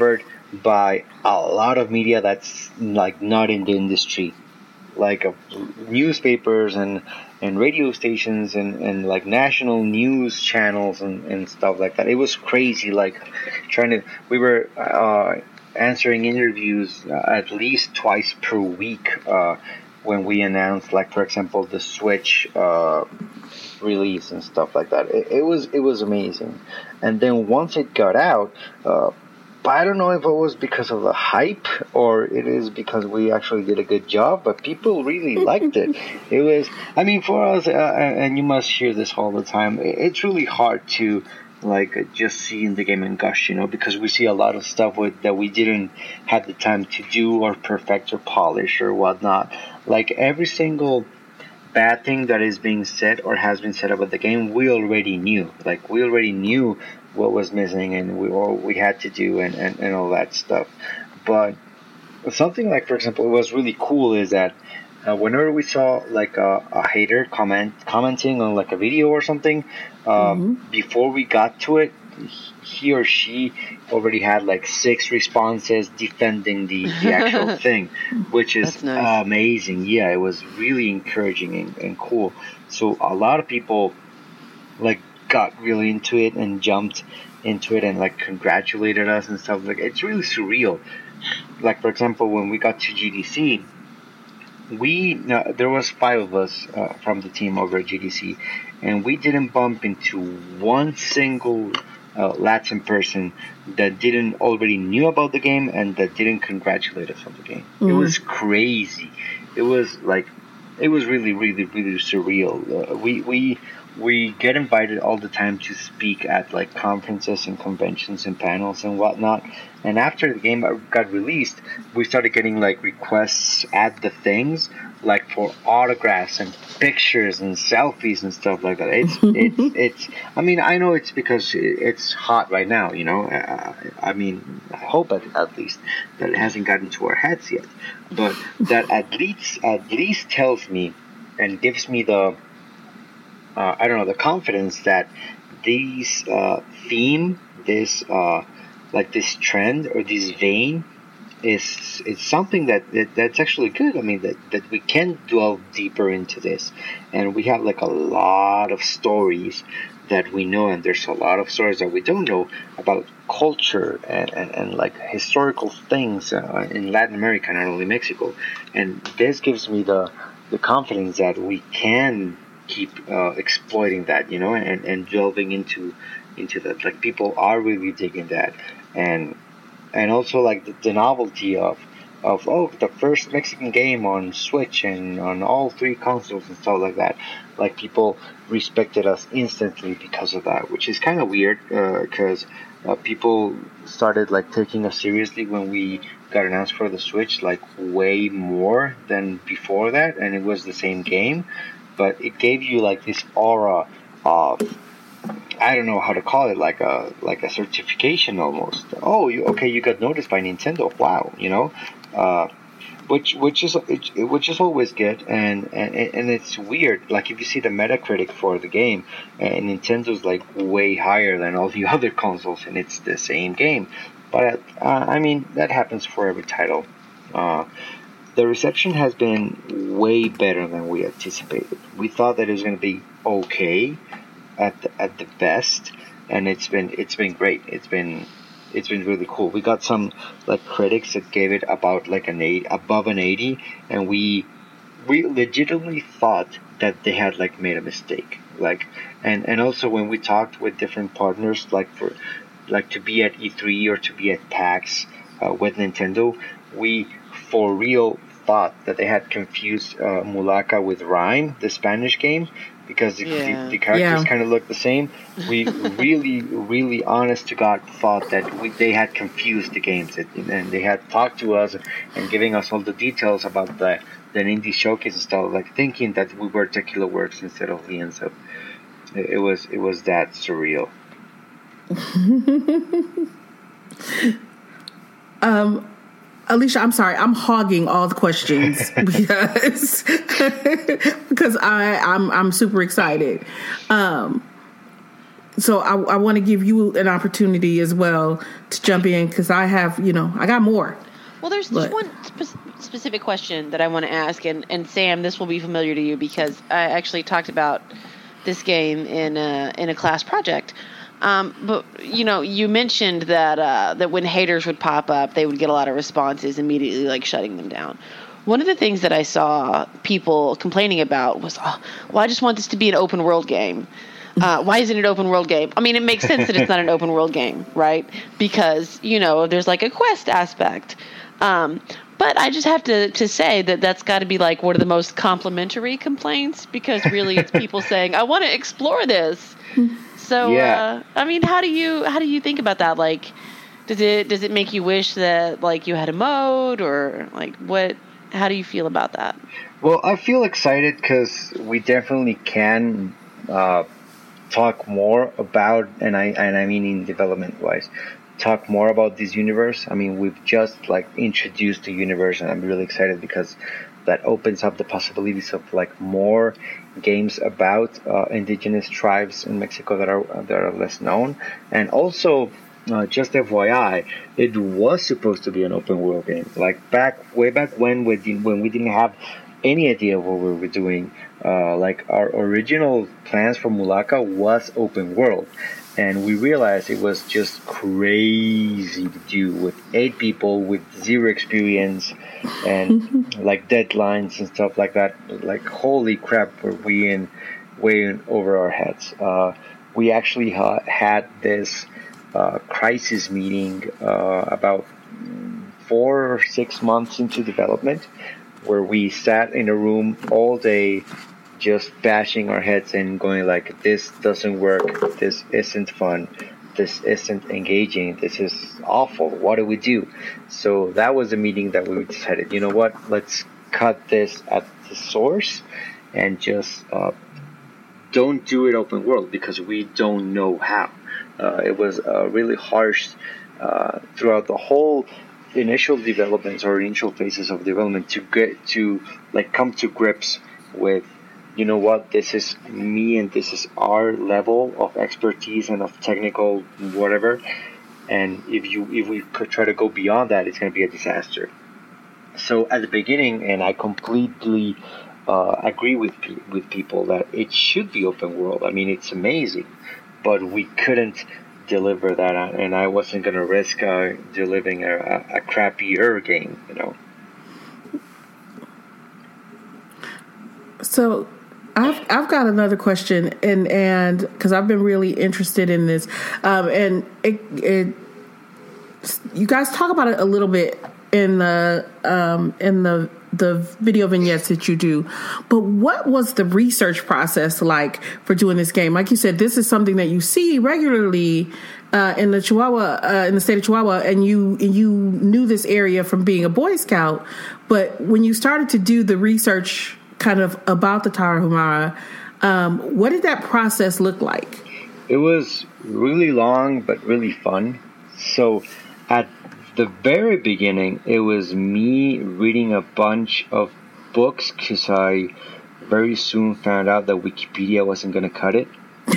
by a lot of media that's like not in the industry, like uh, newspapers and and radio stations and, and like national news channels and, and stuff like that. It was crazy. Like trying to, we were uh, answering interviews uh, at least twice per week uh, when we announced, like for example, the Switch uh, release and stuff like that. It, it was it was amazing. And then once it got out. Uh, But I don't know if it was because of the hype or it is because we actually did a good job, but people really liked it. It was, I mean, for us, uh, and you must hear this all the time, it's really hard to, like, just see in the game and gush, you know, because we see a lot of stuff with, that we didn't have the time to do or perfect or polish or whatnot. Like, every single bad thing that is being said or has been said about the game, we already knew. Like, we already knew what was missing and we what we had to do and, and, and all that stuff. But something like, for example, what was really cool is that uh, whenever we saw like a, a hater comment commenting on like a video or something, um, mm-hmm. before we got to it, he or she already had like six responses defending the, the actual thing, which is nice. Amazing. Yeah, it was really encouraging and, and cool. So a lot of people like got really into it and jumped into it and like congratulated us and stuff. Like, it's really surreal. Like, for example, when we got to G D C, we uh, there was five of us uh, from the team over at G D C, and we didn't bump into one single uh, Latin person that didn't already knew about the game and that didn't congratulate us on the game. Mm-hmm. It was crazy. It was like, it was really, really, really surreal. Uh, we we. We get invited all the time to speak at like conferences and conventions and panels and whatnot. And after the game got released, we started getting like requests at the things, like for autographs and pictures and selfies and stuff like that. It's it's it's. I mean, I know it's because it's hot right now. You know, uh, I mean, I hope at, at least that it hasn't gotten to our heads yet, but that at least at least tells me and gives me the. Uh, I don't know, the confidence that these uh, theme, this uh, like this trend or this vein is it's something that, that that's actually good. I mean that, that we can delve deeper into this, and we have like a lot of stories that we know, and there's a lot of stories that we don't know about culture and, and, and like historical things uh, in Latin America, not only Mexico. And this gives me the the confidence that we can keep uh, exploiting that, you know, and, and delving into into that. Like, people are really digging that, and and also like the, the novelty of of oh, the first Mexican game on Switch and on all three consoles and stuff like that. Like, people respected us instantly because of that, which is kind of weird because uh, uh, people started like taking us seriously when we got announced for the Switch, like way more than before that, and it was the same game. But it gave you like this aura of, I don't know how to call it, like a like a certification almost. Oh, you okay? You got noticed by Nintendo. Wow, you know, uh, which which is which is always good, and, and and it's weird. Like, if you see the Metacritic for the game, and Nintendo's like way higher than all the other consoles, and it's the same game. But uh, I mean, that happens for every title. Uh, The reception has been way better than we anticipated. We thought that it was going to be okay at the, at the best, and it's been it's been great. It's been it's been really cool. We got some like critics that gave it about like an eight, above an eighty, and we we legitimately thought that they had like made a mistake. Like, and and also when we talked with different partners, like for like to be at E three or to be at PAX uh, with Nintendo, we for real thought that they had confused uh, Mulaka with Rhyme, the Spanish game, because the, yeah. the, the characters yeah. kind of look the same. We really, really, honest to God, thought that we, they had confused the games, and they had talked to us and giving us all the details about the the indie showcase and stuff, like thinking that we were Tequila Works instead of Lienzo. It, it was it was that surreal. um. Alicia, I'm sorry, I'm hogging all the questions because because I I'm I'm super excited. Um, so I, I want to give you an opportunity as well to jump in because I have, you know, I got more. Well, there's just one spe- specific question that I want to ask, and, and Sam, this will be familiar to you because I actually talked about this game in a, in a class project. Um, but you know, you mentioned that uh, that when haters would pop up, they would get a lot of responses immediately, like shutting them down. One of the things that I saw people complaining about was, oh, well, I just want this to be an open world game. Uh, why isn't it an open world game? I mean, it makes sense that it's not an open world game, right? Because, you know, there's like a quest aspect. Um, but I just have to, to say that that's got to be like one of the most complimentary complaints because really it's people saying, I want to explore this. So, yeah. uh, I mean, how do you how do you think about that? Like, does it does it make you wish that like you had a mode or like what? How do you feel about that? Well, I feel excited because we definitely can uh, talk more about, and I and I mean in development wise, talk more about this universe. I mean, we've just like introduced the universe, and I'm really excited because that opens up the possibilities of like more games about uh, indigenous tribes in Mexico that are that are less known, and also. Uh, just F Y I, it was supposed to be an open world game. Like back, way back when, we didn't, when we didn't have any idea of what we were doing. Uh, like our original plans for Mulaka was open world, and we realized it was just crazy to do with eight people with zero experience and like deadlines and stuff like that. Like holy crap, were we in way in over our heads. Uh, we actually ha- had this. Uh, crisis meeting uh, about four or six months into development where we sat in a room all day just bashing our heads and going like, this doesn't work, this isn't fun, this isn't engaging, this is awful, what do we do? So that was a meeting that we decided, you know what, let's cut this at the source and just uh, don't do it open world because we don't know how. Uh, it was uh, really harsh uh, throughout the whole initial developments or initial phases of development to get to like come to grips with, you know what, this is me and this is our level of expertise and of technical whatever. And if you if we could try to go beyond that, it's going to be a disaster. So at the beginning, and I completely uh, agree with pe- with people that it should be open world. I mean, it's amazing. But we couldn't deliver that, and I wasn't going to risk uh, delivering a, a, a crappier game, you know. So, I've I've got another question, and and because I've been really interested in this, um, and it, it you guys talk about it a little bit in the um, in the. the video vignettes that you do, but what was the research process like for doing this game? Like you said, this is something that you see regularly uh, in the Chihuahua, uh, in the state of Chihuahua, and you you knew this area from being a Boy Scout. But when you started to do the research, kind of about the Tarahumara, um, what did that process look like? It was really long, but really fun. So at the very beginning, it was me reading a bunch of books because I very soon found out that Wikipedia wasn't going to cut it.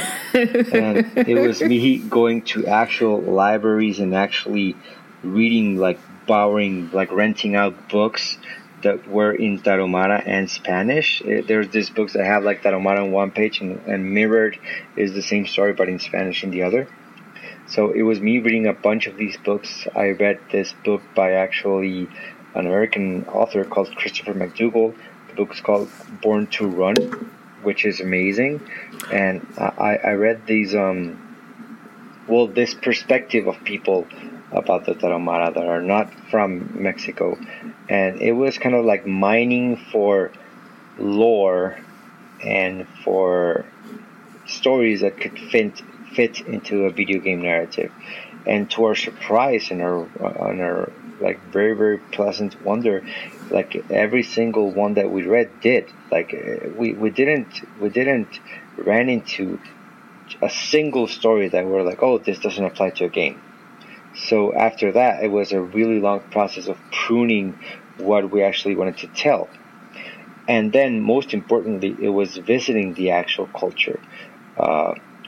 And it was me going to actual libraries and actually reading, like borrowing, like renting out books that were in Tarahumara and Spanish. It, there's these books that have like Tarahumara on one page and, and Mirrored is the same story but in Spanish in the other. So it was me reading a bunch of these books. I read this book by actually an American author called Christopher McDougall. The book is called Born to Run, which is amazing. And I, I read these, um, well, this perspective of people about the Tarahumara that are not from Mexico. And it was kind of like mining for lore and for stories that could fit fit into a video game narrative. And to our surprise and our and our like very very pleasant wonder, like every single one that we read did. Like we, we didn't we didn't ran into a single story that we're like, oh, this doesn't apply to a game. So after that, it was a really long process of pruning what we actually wanted to tell. And then most importantly, it was visiting the actual culture. Uh,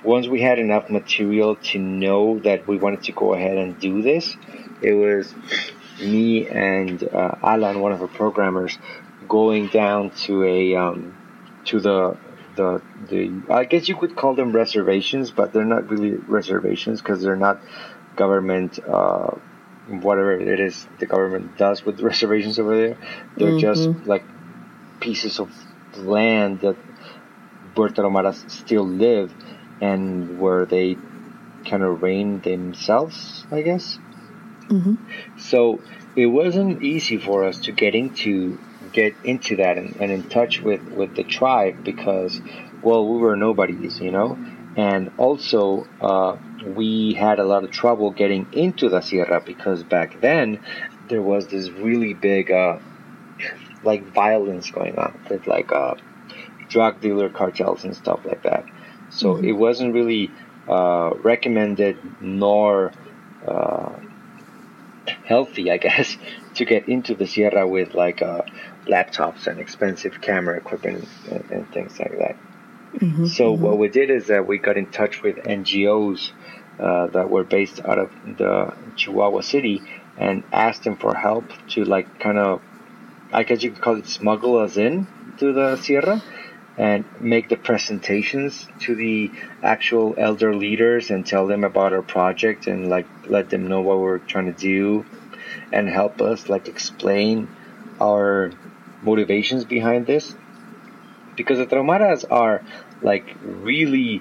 once we had enough material to know that we wanted to go ahead and do this, it was me and uh, Alan, one of our programmers, going down to a um, to the the the I guess you could call them reservations, but they're not really reservations because they're not government. Uh, whatever it is the government does with the reservations over there, they're mm-hmm. just like pieces of land that where Tarahumaras still live and where they kind of reign themselves, I guess. Mm-hmm. So it wasn't easy for us to get into get into that and, and in touch with, with the tribe because, well, we were nobodies, you know, and also uh, we had a lot of trouble getting into the Sierra because back then there was this really big uh, like violence going on with like uh, drug dealer cartels and stuff like that. So mm-hmm. it wasn't really uh, recommended nor uh, healthy, I guess, to get into the Sierra with like uh, laptops and expensive camera equipment and, and things like that. Mm-hmm, so mm-hmm. what we did is that we got in touch with N G Os uh, that were based out of the Chihuahua City and asked them for help to like kind of, I guess you could call it, smuggle us in to the Sierra and make the presentations to the actual elder leaders and tell them about our project and like let them know what we're trying to do and help us like explain our motivations behind this. Because the Tarahumaras are like really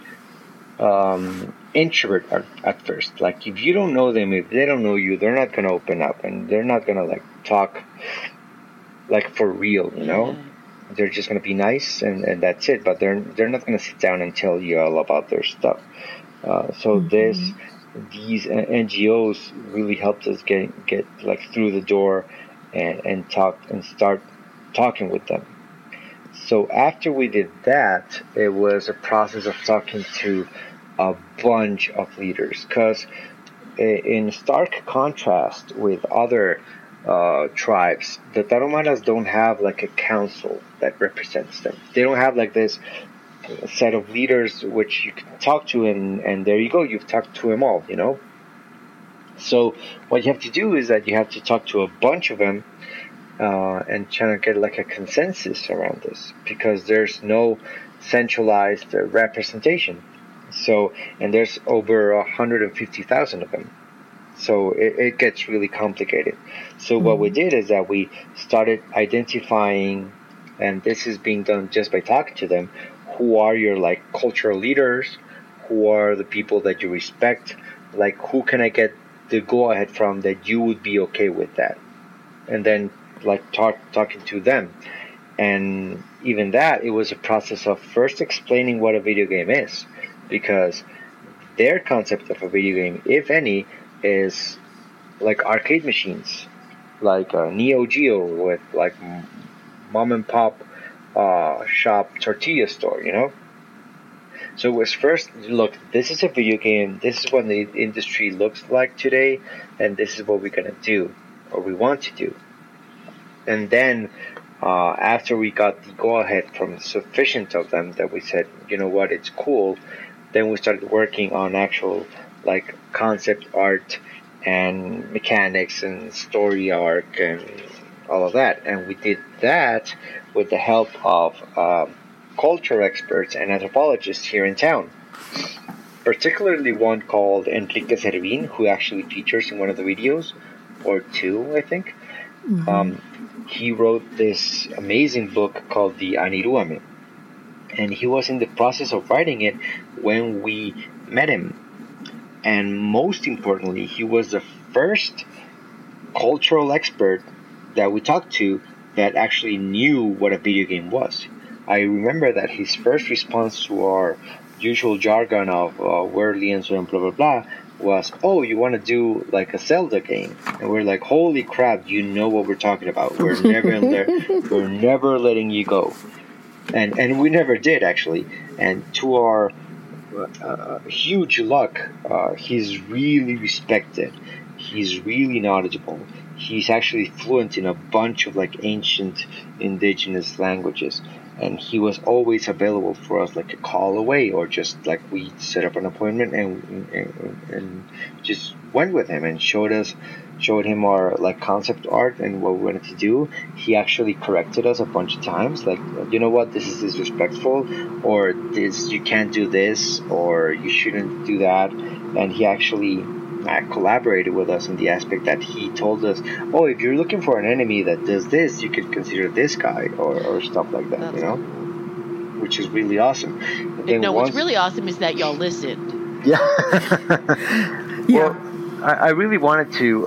um, introvert at, at first. Like if you don't know them, if they don't know you, they're not going to open up and they're not going to like talk like for real, you know? Yeah. They're just going to be nice and, and that's it. But they're they're not going to sit down and tell you all about their stuff. Uh, so mm-hmm. this these N G Os really helped us get get like through the door and, and talk and start talking with them. So after we did that, it was a process of talking to a bunch of leaders. Because in stark contrast with other uh, tribes, the Tarahumaras don't have like a council that represents them. They don't have like this set of leaders which you can talk to, and, and there you go, you've talked to them all, you know? So what you have to do is that you have to talk to a bunch of them Uh, and trying to get like a consensus around this because there's no centralized uh, representation. So, and there's over one hundred fifty thousand of them. So it, it gets really complicated. So mm-hmm. what we did is that we started identifying, and this is being done just by talking to them, who are your like cultural leaders, who are the people that you respect, like who can I get the go ahead from that you would be okay with that. And then like talk, talking to them. And even that, it was a process of first explaining what a video game is, because their concept of a video game, if any, is like arcade machines, like a Neo Geo with like mom and pop uh, shop tortilla store, you know? So it was first, look, this is a video game, this is what the industry looks like today, and this is what we're going to do, or we want to do. And then uh, after we got the go-ahead from sufficient of them that we said, you know what, it's cool, then we started working on actual like concept art and mechanics and story arc and all of that. And we did that with the help of uh, culture experts and anthropologists here in town. Particularly one called Enrique Servín, who actually features in one of the videos, or two, I think. Mm-hmm. Um, he wrote this amazing book called the Aniruame, and he was in the process of writing it when we met him. And most importantly, he was the first cultural expert that we talked to that actually knew what a video game was. I remember that his first response to our usual jargon of uh, word lienzo and blah blah blah was, oh, you want to do like a Zelda game? And we're like, holy crap, you know what we're talking about. We're never there. We're never letting you go. And and we never did, actually. And to our uh, huge luck, uh, he's really respected. He's really knowledgeable. He's actually fluent in a bunch of like ancient indigenous languages. and he was always available for us, like a call away, or just like we set up an appointment and and, and just went with him and showed us showed him our like concept art and what we wanted to do. He actually corrected us a bunch of times, like, you know what, this is disrespectful, or this, you can't do this, or you shouldn't do that. And he actually uh, collaborated with us in the aspect that he told us, oh, if you're looking for an enemy that does this, you could consider this guy, or, or stuff like that. That's you know cool. Which is really awesome. And no, once, what's really awesome is that y'all listened. Yeah. Yeah. Well, I, I really wanted to,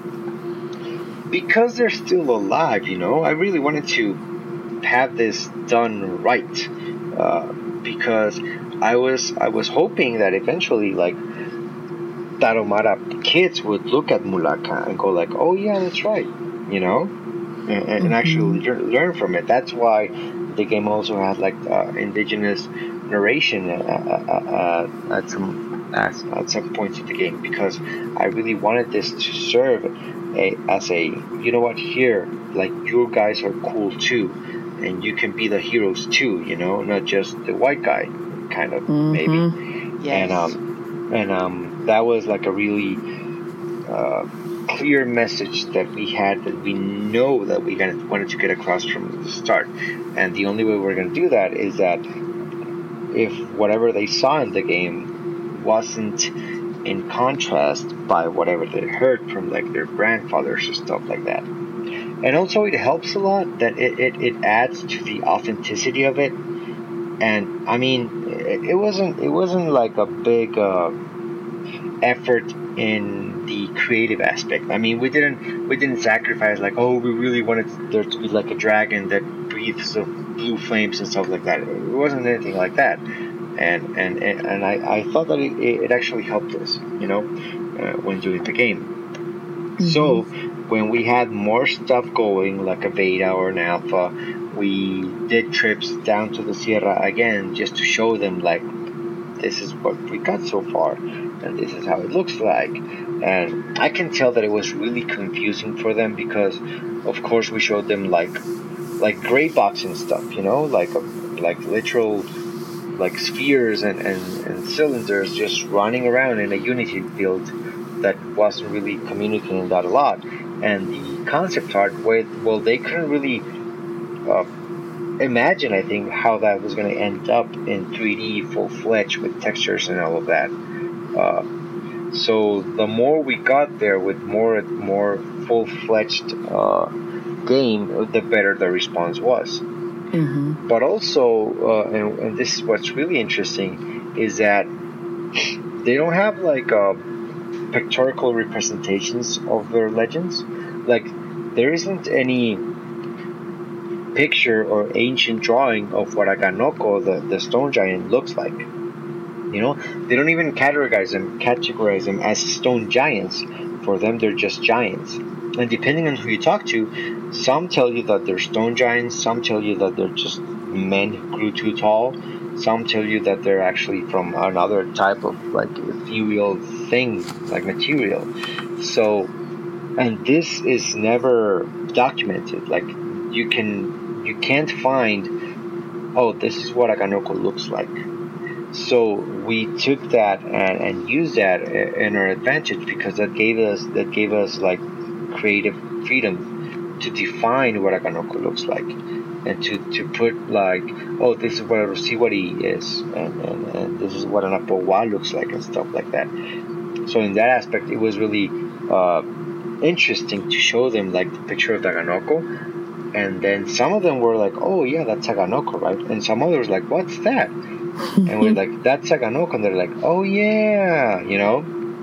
um, because they're still alive, you know, I really wanted to have this done right, uh, because I was I was hoping that eventually, like, Tarahumara kids would look at Mulaka and go like, oh yeah, that's right, you know, and, and mm-hmm. actually learn, learn from it. That's why the game also had like uh, indigenous narration uh, uh, uh, at some at, at some points of the game, because I really wanted this to serve a, as a, you know what, here, like, your guys are cool too, and you can be the heroes too, you know, not just the white guy, kind of, mm-hmm. maybe. Yes. And um and um that was like a really uh, clear message that we had, that we know that we gonna, wanted to get across from the start. And the only way we're going to do that is that if whatever they saw in the game wasn't in contrast by whatever they heard from like their grandfathers or stuff like that. And also it helps a lot that it, it, it adds to the authenticity of it. And I mean, it, it wasn't it wasn't like a big uh, effort in the creative aspect. I mean, we didn't we didn't sacrifice like, oh, we really wanted there to be like a dragon that breathes of blue flames and stuff like that. It wasn't anything like that. And and and I, I thought that it, it actually helped us, you know, uh, when doing the game. Mm-hmm. So when we had more stuff going, like a beta or an alpha, we did trips down to the Sierra again just to show them, like, this is what we got so far, and this is how it looks like. And I can tell that it was really confusing for them, because, of course, we showed them like like gray boxing stuff, you know, like a, like literal like spheres and, and, and cylinders just running around in a Unity field that wasn't really communicating that a lot. And the concept art, well, they couldn't really uh, imagine, I think, how that was going to end up in three D full-fledged with textures and all of that. Uh, so the more we got there with more more full-fledged uh, game, the better the response was. Mm-hmm. But also, uh, and, and this is what's really interesting, is that they don't have like uh, pictorial representations of their legends. Like, there isn't any picture or ancient drawing of what Aganoko, the, the stone giant, looks like. You know, they don't even categorize them, categorize them as stone giants. For them, they're just giants. And depending on who you talk to, some tell you that they're stone giants, some tell you that they're just men who grew too tall, some tell you that they're actually from another type of like ethereal thing, like material. So, and this is never documented. Like, you can you can't find, oh, this is what Aganoko looks like. So we took that and, and used that in our advantage, because that gave us that gave us like creative freedom to define what Aganoko looks like, and to, to put like, oh, this is what a Rosiwari is, and, and, and this is what an Apowa looks like, and stuff like that. So in that aspect, it was really uh, interesting to show them like the picture of the Aganoko, and then some of them were like, oh yeah, that's Aganoko, right? And some others like, what's that? And we're like, that's Aganoko, and they're like, oh yeah, you know.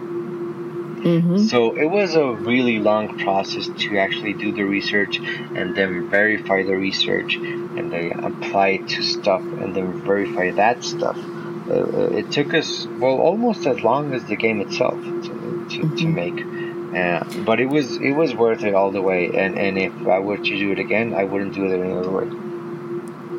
Mm-hmm. So it was a really long process to actually do the research and then verify the research and then apply it to stuff and then verify that stuff. Uh, it took us, well, almost as long as the game itself to to, mm-hmm. to make. Uh, but it was it was worth it all the way. And, and if I were to do it again, I wouldn't do it any other way.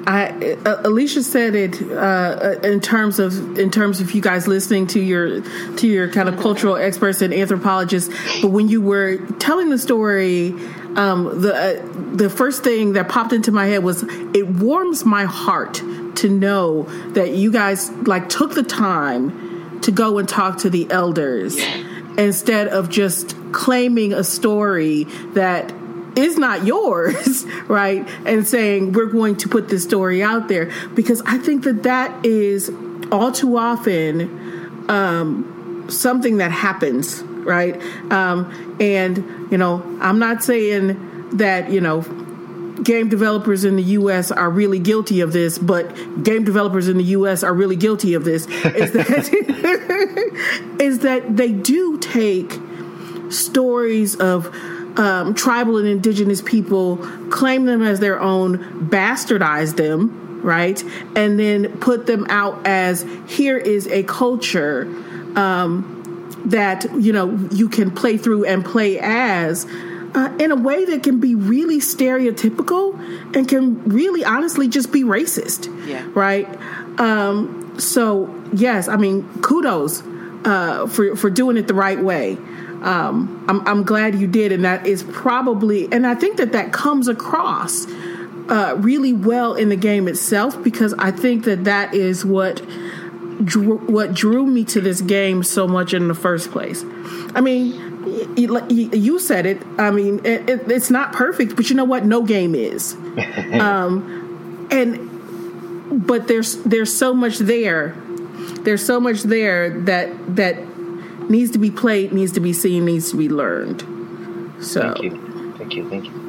I uh, Alicia said it uh, in terms of in terms of you guys listening to your to your kind of cultural experts and anthropologists. But when you were telling the story, um, the uh, the first thing that popped into my head was it warms my heart to know that you guys like took the time to go and talk to the elders instead of just claiming a story that is not yours, right? And saying, we're going to put this story out there. Because I think that that is all too often um, something that happens, right? Um, and, you know, I'm not saying that, you know, game developers in the U S are really guilty of this, but game developers in the U S are really guilty of this, is that, is that they do take stories of Um, tribal and indigenous people, claim them as their own, bastardize them, right? And then put them out as, here is a culture um, that, you know, you can play through and play as uh, in a way that can be really stereotypical and can really honestly just be racist, yeah. right? Um, so, yes, I mean, kudos uh, for, for doing it the right way. Um, I'm, I'm glad you did, and that is probably, and I think that that comes across uh, really well in the game itself, because I think that that is what drew, what drew me to this game so much in the first place. I mean, you, you said it. I mean, it, it, it's not perfect, but you know what? No game is. um, and but there's there's so much there. There's so much there that that. needs to be played, needs to be seen, needs to be learned. So, thank you, thank you, thank you.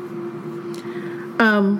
Um,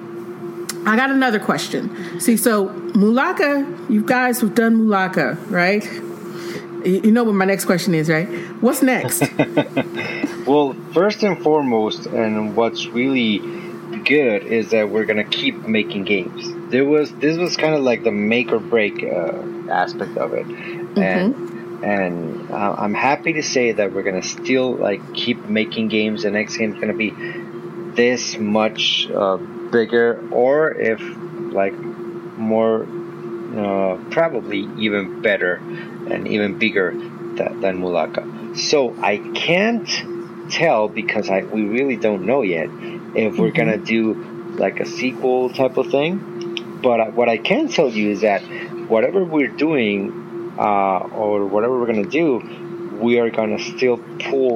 I got another question. See, so Mulaka, you guys have done Mulaka, right? You know what my next question is, right? What's next? Well, first and foremost, and what's really good is that we're gonna keep making games. There was this was kind of like the make or break uh, aspect of it, and. Mm-hmm. And uh, I'm happy to say that we're gonna still like keep making games. The next game is gonna be this much uh, bigger, or if like more, uh, probably even better and even bigger th- than Mulaka. So I can't tell because I we really don't know yet if we're mm-hmm. gonna do like a sequel type of thing. But I, what I can tell you is that whatever we're doing. Uh, or whatever we're going to do, we are going to still pull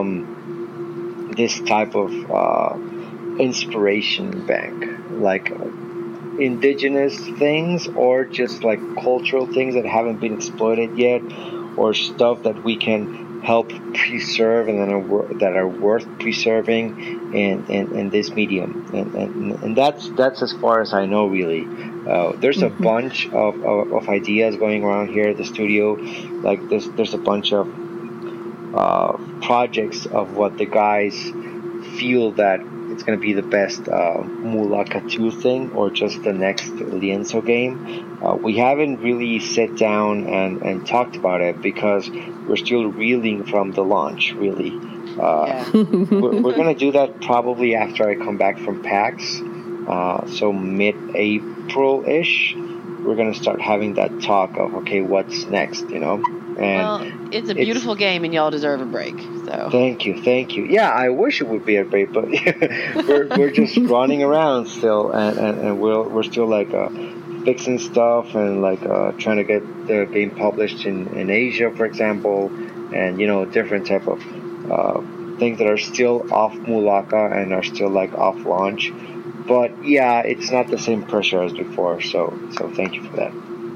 from this type of uh, inspiration bank, like indigenous things or just like cultural things that haven't been exploited yet, or stuff that we can help preserve and that are, that are worth preserving in, in, in this medium. And, and, and that's, that's as far as I know, really. Uh, there's mm-hmm. a bunch of, of, of ideas going around here at the studio. Like there's there's a bunch of uh, projects of what the guys feel that it's going to be the best uh, Mulaka two thing, or just the next Lienzo game. Uh, we haven't really sat down and, and talked about it because we're still reeling from the launch, really. Uh, yeah. we're we're going to do that probably after I come back from PAX. Uh, so mid-April-ish, we're going to start having that talk of, okay, what's next, you know? And well, it's a beautiful it's, game, and y'all deserve a break. So thank you, thank you. Yeah, I wish it would be a break, but we're we're just running around still, and, and, and we're we're still like uh, fixing stuff and like uh, trying to get the game published in, in Asia, for example, and you know, different type of uh, things that are still off Mulaka and are still like off launch. But yeah, it's not the same pressure as before. So so thank you for that.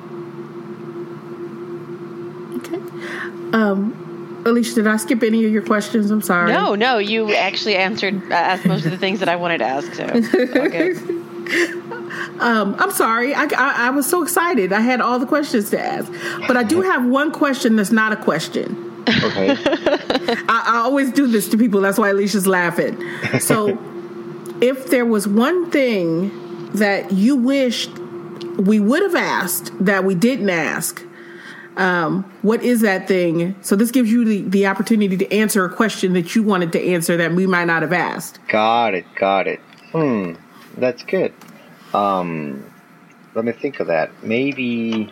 Um, Alicia, did I skip any of your questions? I'm sorry. No, no, you actually answered, uh, asked most of the things that I wanted to ask. So, okay. um, I'm sorry. I, I, I was so excited. I had all the questions to ask, but I do have one question that's not a question. Okay. I, I always do this to people. That's why Alicia's laughing. So, if there was one thing that you wished we would have asked that we didn't ask. Um, what is that thing? So this gives you the, the opportunity to answer a question that you wanted to answer that we might not have asked. Got it, got it. Hmm, that's good. Um, let me think of that. Maybe,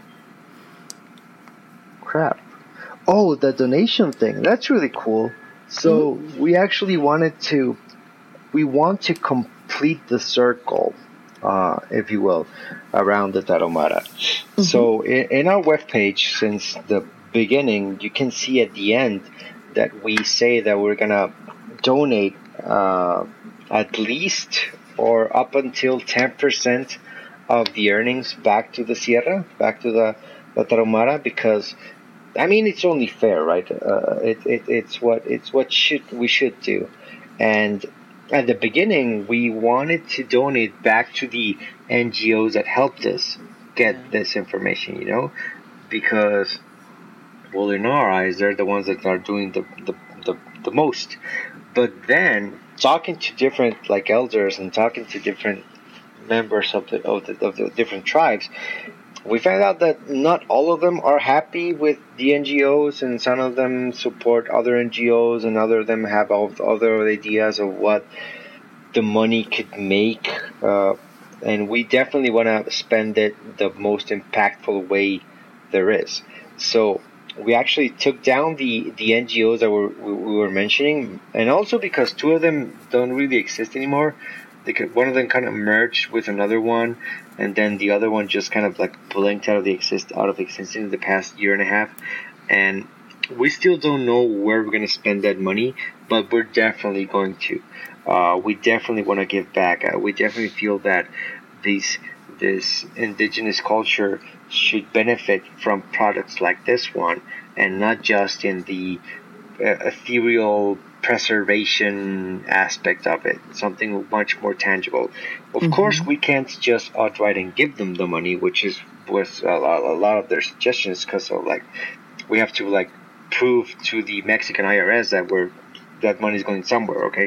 crap. Oh, the donation thing. That's really cool. So mm-hmm. we actually wanted to, we want to complete the circle, uh, if you will, around the Tarahumara. Mm-hmm. So in, in our webpage, since the beginning, you can see at the end that we say that we're going to donate uh, at least or up until ten percent of the earnings back to the Sierra, back to the, the Tarahumara, because I mean it's only fair, right? Uh, it, it it's what it's what should we should do. And at the beginning, we wanted to donate back to the N G Os that helped us get yeah. this information, you know, because well, in our eyes, they're the ones that are doing the the, the, the most. But then talking to different like elders and talking to different members of the of the, of the different tribes, we found out that not all of them are happy with the N G Os, and some of them support other N G Os, and other of them have other ideas of what the money could make. Uh, and we definitely want to spend it the most impactful way there is. So we actually took down the, the N G Os that were, we, we were mentioning, and also because two of them don't really exist anymore. They could, one of them kind of merged with another one, and then the other one just kind of like blinked out of the exist out of existence in the past year and a half. And we still don't know where we're going to spend that money, but we're definitely going to. Uh, we definitely want to give back. Uh, we definitely feel that these this indigenous culture should benefit from products like this one, and not just in the uh, ethereal preservation aspect of it, something much more tangible. Of mm-hmm. course, we can't just outright and give them the money, which is was a lot, a lot of their suggestions, because of like we have to like prove to the Mexican I R S that we're that money is going somewhere, okay?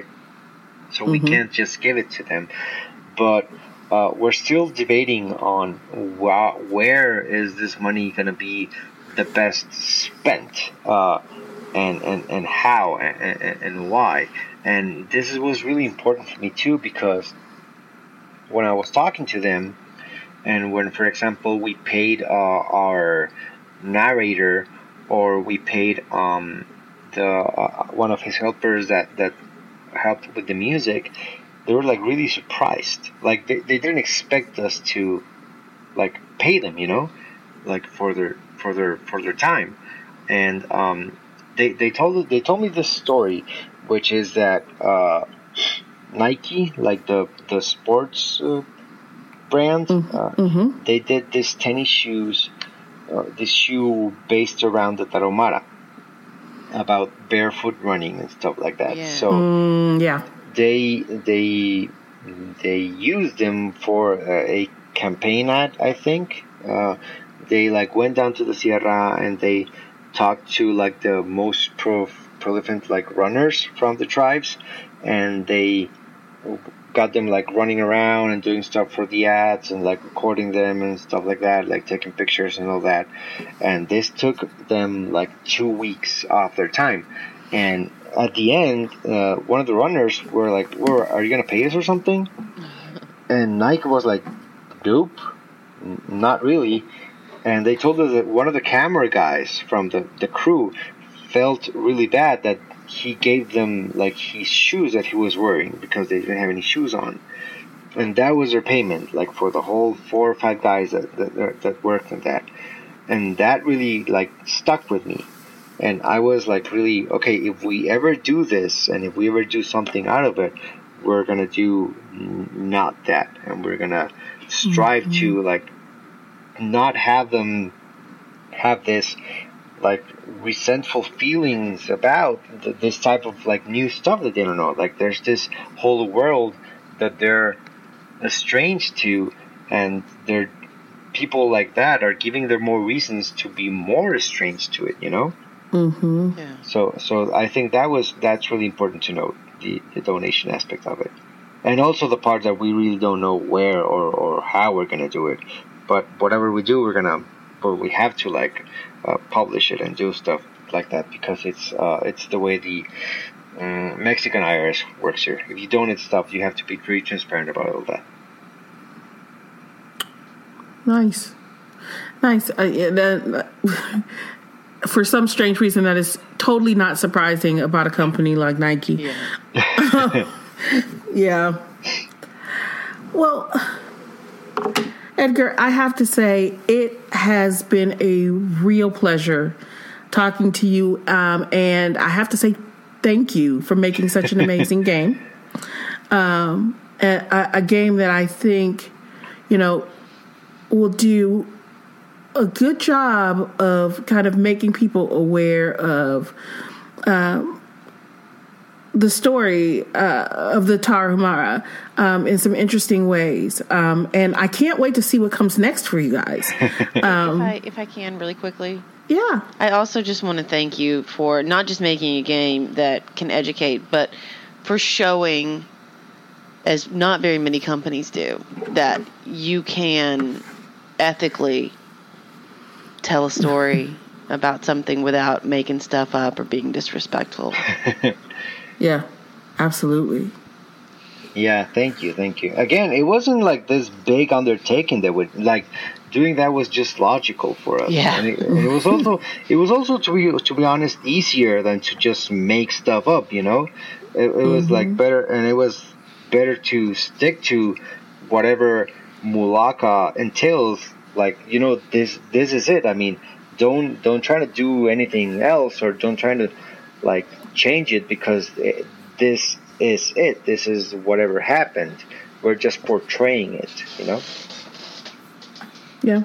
So mm-hmm. we can't just give it to them, but Uh, we're still debating on wh- where is this money going to be the best spent, uh, and, and, and how and, and, and why. And this was really important for me too, because when I was talking to them, and when, for example, we paid uh, our narrator, or we paid um, the uh, one of his helpers that, that helped with the music, they were like really surprised. Like they, they didn't expect us to like pay them, you know, like for their for their for their time. And um, they they told they told me this story, which is that uh, Nike, like the the sports uh, brand, mm-hmm. Uh, mm-hmm. they did this tennis shoes, uh, this shoe based around the Tarahumara, about barefoot running and stuff like that. Yeah. So mm, yeah. They they they used them for uh, a campaign ad, I think. Uh, they like went down to the Sierra and they talked to like the most pro- prolific like runners from the tribes, and they got them like running around and doing stuff for the ads and like recording them and stuff like that, like taking pictures and all that. And this took them like two weeks off their time. And at the end, uh, one of the runners were like, "Were are you gonna pay us or something?" And Nike was like, "Nope, n- not really." And they told us that one of the camera guys from the, the crew felt really bad that he gave them like his shoes that he was wearing because they didn't have any shoes on, and that was their payment, like for the whole four or five guys that that, that worked on that, and that really like stuck with me. And I was like, really, okay, if we ever do this and if we ever do something out of it, we're going to do not that. And we're going to strive mm-hmm. to, like, not have them have this, like, resentful feelings about the, this type of, like, new stuff that they don't know. Like, there's this whole world that they're estranged to, and they're people like that are giving them more reasons to be more estranged to it, you know? Mm-hmm. Yeah. So, so I think that was that's really important to note, the, the donation aspect of it, and also the part that we really don't know where or, or how we're gonna do it. But whatever we do, we're gonna, but we have to like uh, publish it and do stuff like that, because it's uh, it's the way the uh, Mexican I R S works here. If you donate stuff, you have to be pretty transparent about all that. Nice. Nice. Uh, yeah, that, for some strange reason, that is totally not surprising about a company like Nike. Yeah. Yeah. Well, Edgar, I have to say, it has been a real pleasure talking to you. Um, and I have to say thank you for making such an amazing game. Um, a, a game that I think, you know, will do a good job of kind of making people aware of um, the story uh, of the Tarahumara um, in some interesting ways. Um, and I can't wait to see what comes next for you guys. Um, if, I, if I can, really quickly. Yeah. I also just want to thank you for not just making a game that can educate, but for showing, as not very many companies do, that you can ethically tell a story about something without making stuff up or being disrespectful. Yeah, absolutely. Yeah, thank you, thank you. Again, it wasn't like this big undertaking that would like doing that was just logical for us. Yeah, and it, and it was also it was also to be to be honest easier than to just make stuff up. You know, it, it was mm-hmm. like better, and it was better to stick to whatever Mulaka entails. Like, you know, this this is it. I mean, don't don't try to do anything else, or don't try to like change it, because it, this is it. This is whatever happened. We're just portraying it, you know? Yeah.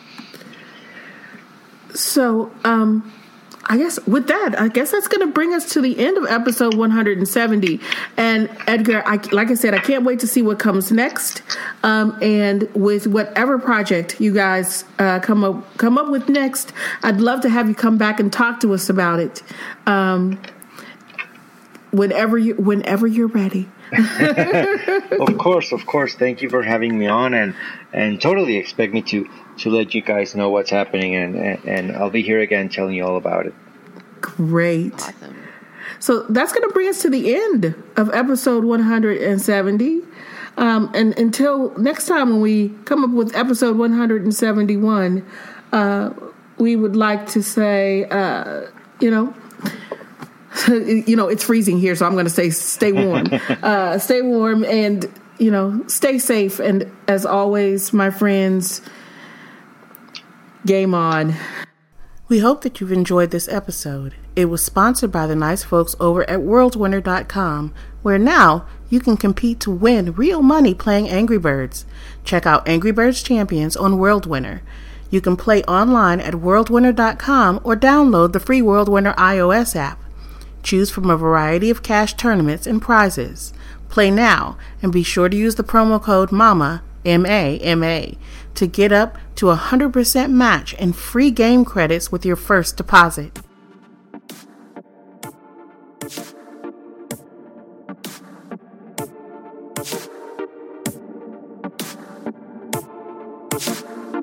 So, um, I guess with that, I guess that's going to bring us to the end of episode one hundred seventy. And Edgar, I, like I said, I can't wait to see what comes next. Um, and with whatever project you guys uh, come up come up with next, I'd love to have you come back and talk to us about it. Um, whenever you whenever you're ready. Of course, of course. Thank you for having me on, and and totally expect me to. to let you guys know what's happening, and, and, and I'll be here again telling you all about it. Great. Awesome. So that's going to bring us to the end of episode one hundred seventy. Um, and until next time when we come up with episode one hundred seventy-one, uh, we would like to say, uh, you know, you know, it's freezing here, so I'm going to say stay warm. uh, stay warm and, you know, stay safe. And as always, my friends, game on. We hope that you've enjoyed this episode. It was sponsored by the nice folks over at world winner dot com, where now you can compete to win real money playing Angry Birds. Check out Angry Birds Champions on WorldWinner. You can play online at world winner dot com or download the free WorldWinner iOS app. Choose from a variety of cash tournaments and prizes. Play now and be sure to use the promo code MAMA, M A M A, to get up to a one hundred percent match and free game credits with your first deposit. We'll be right back.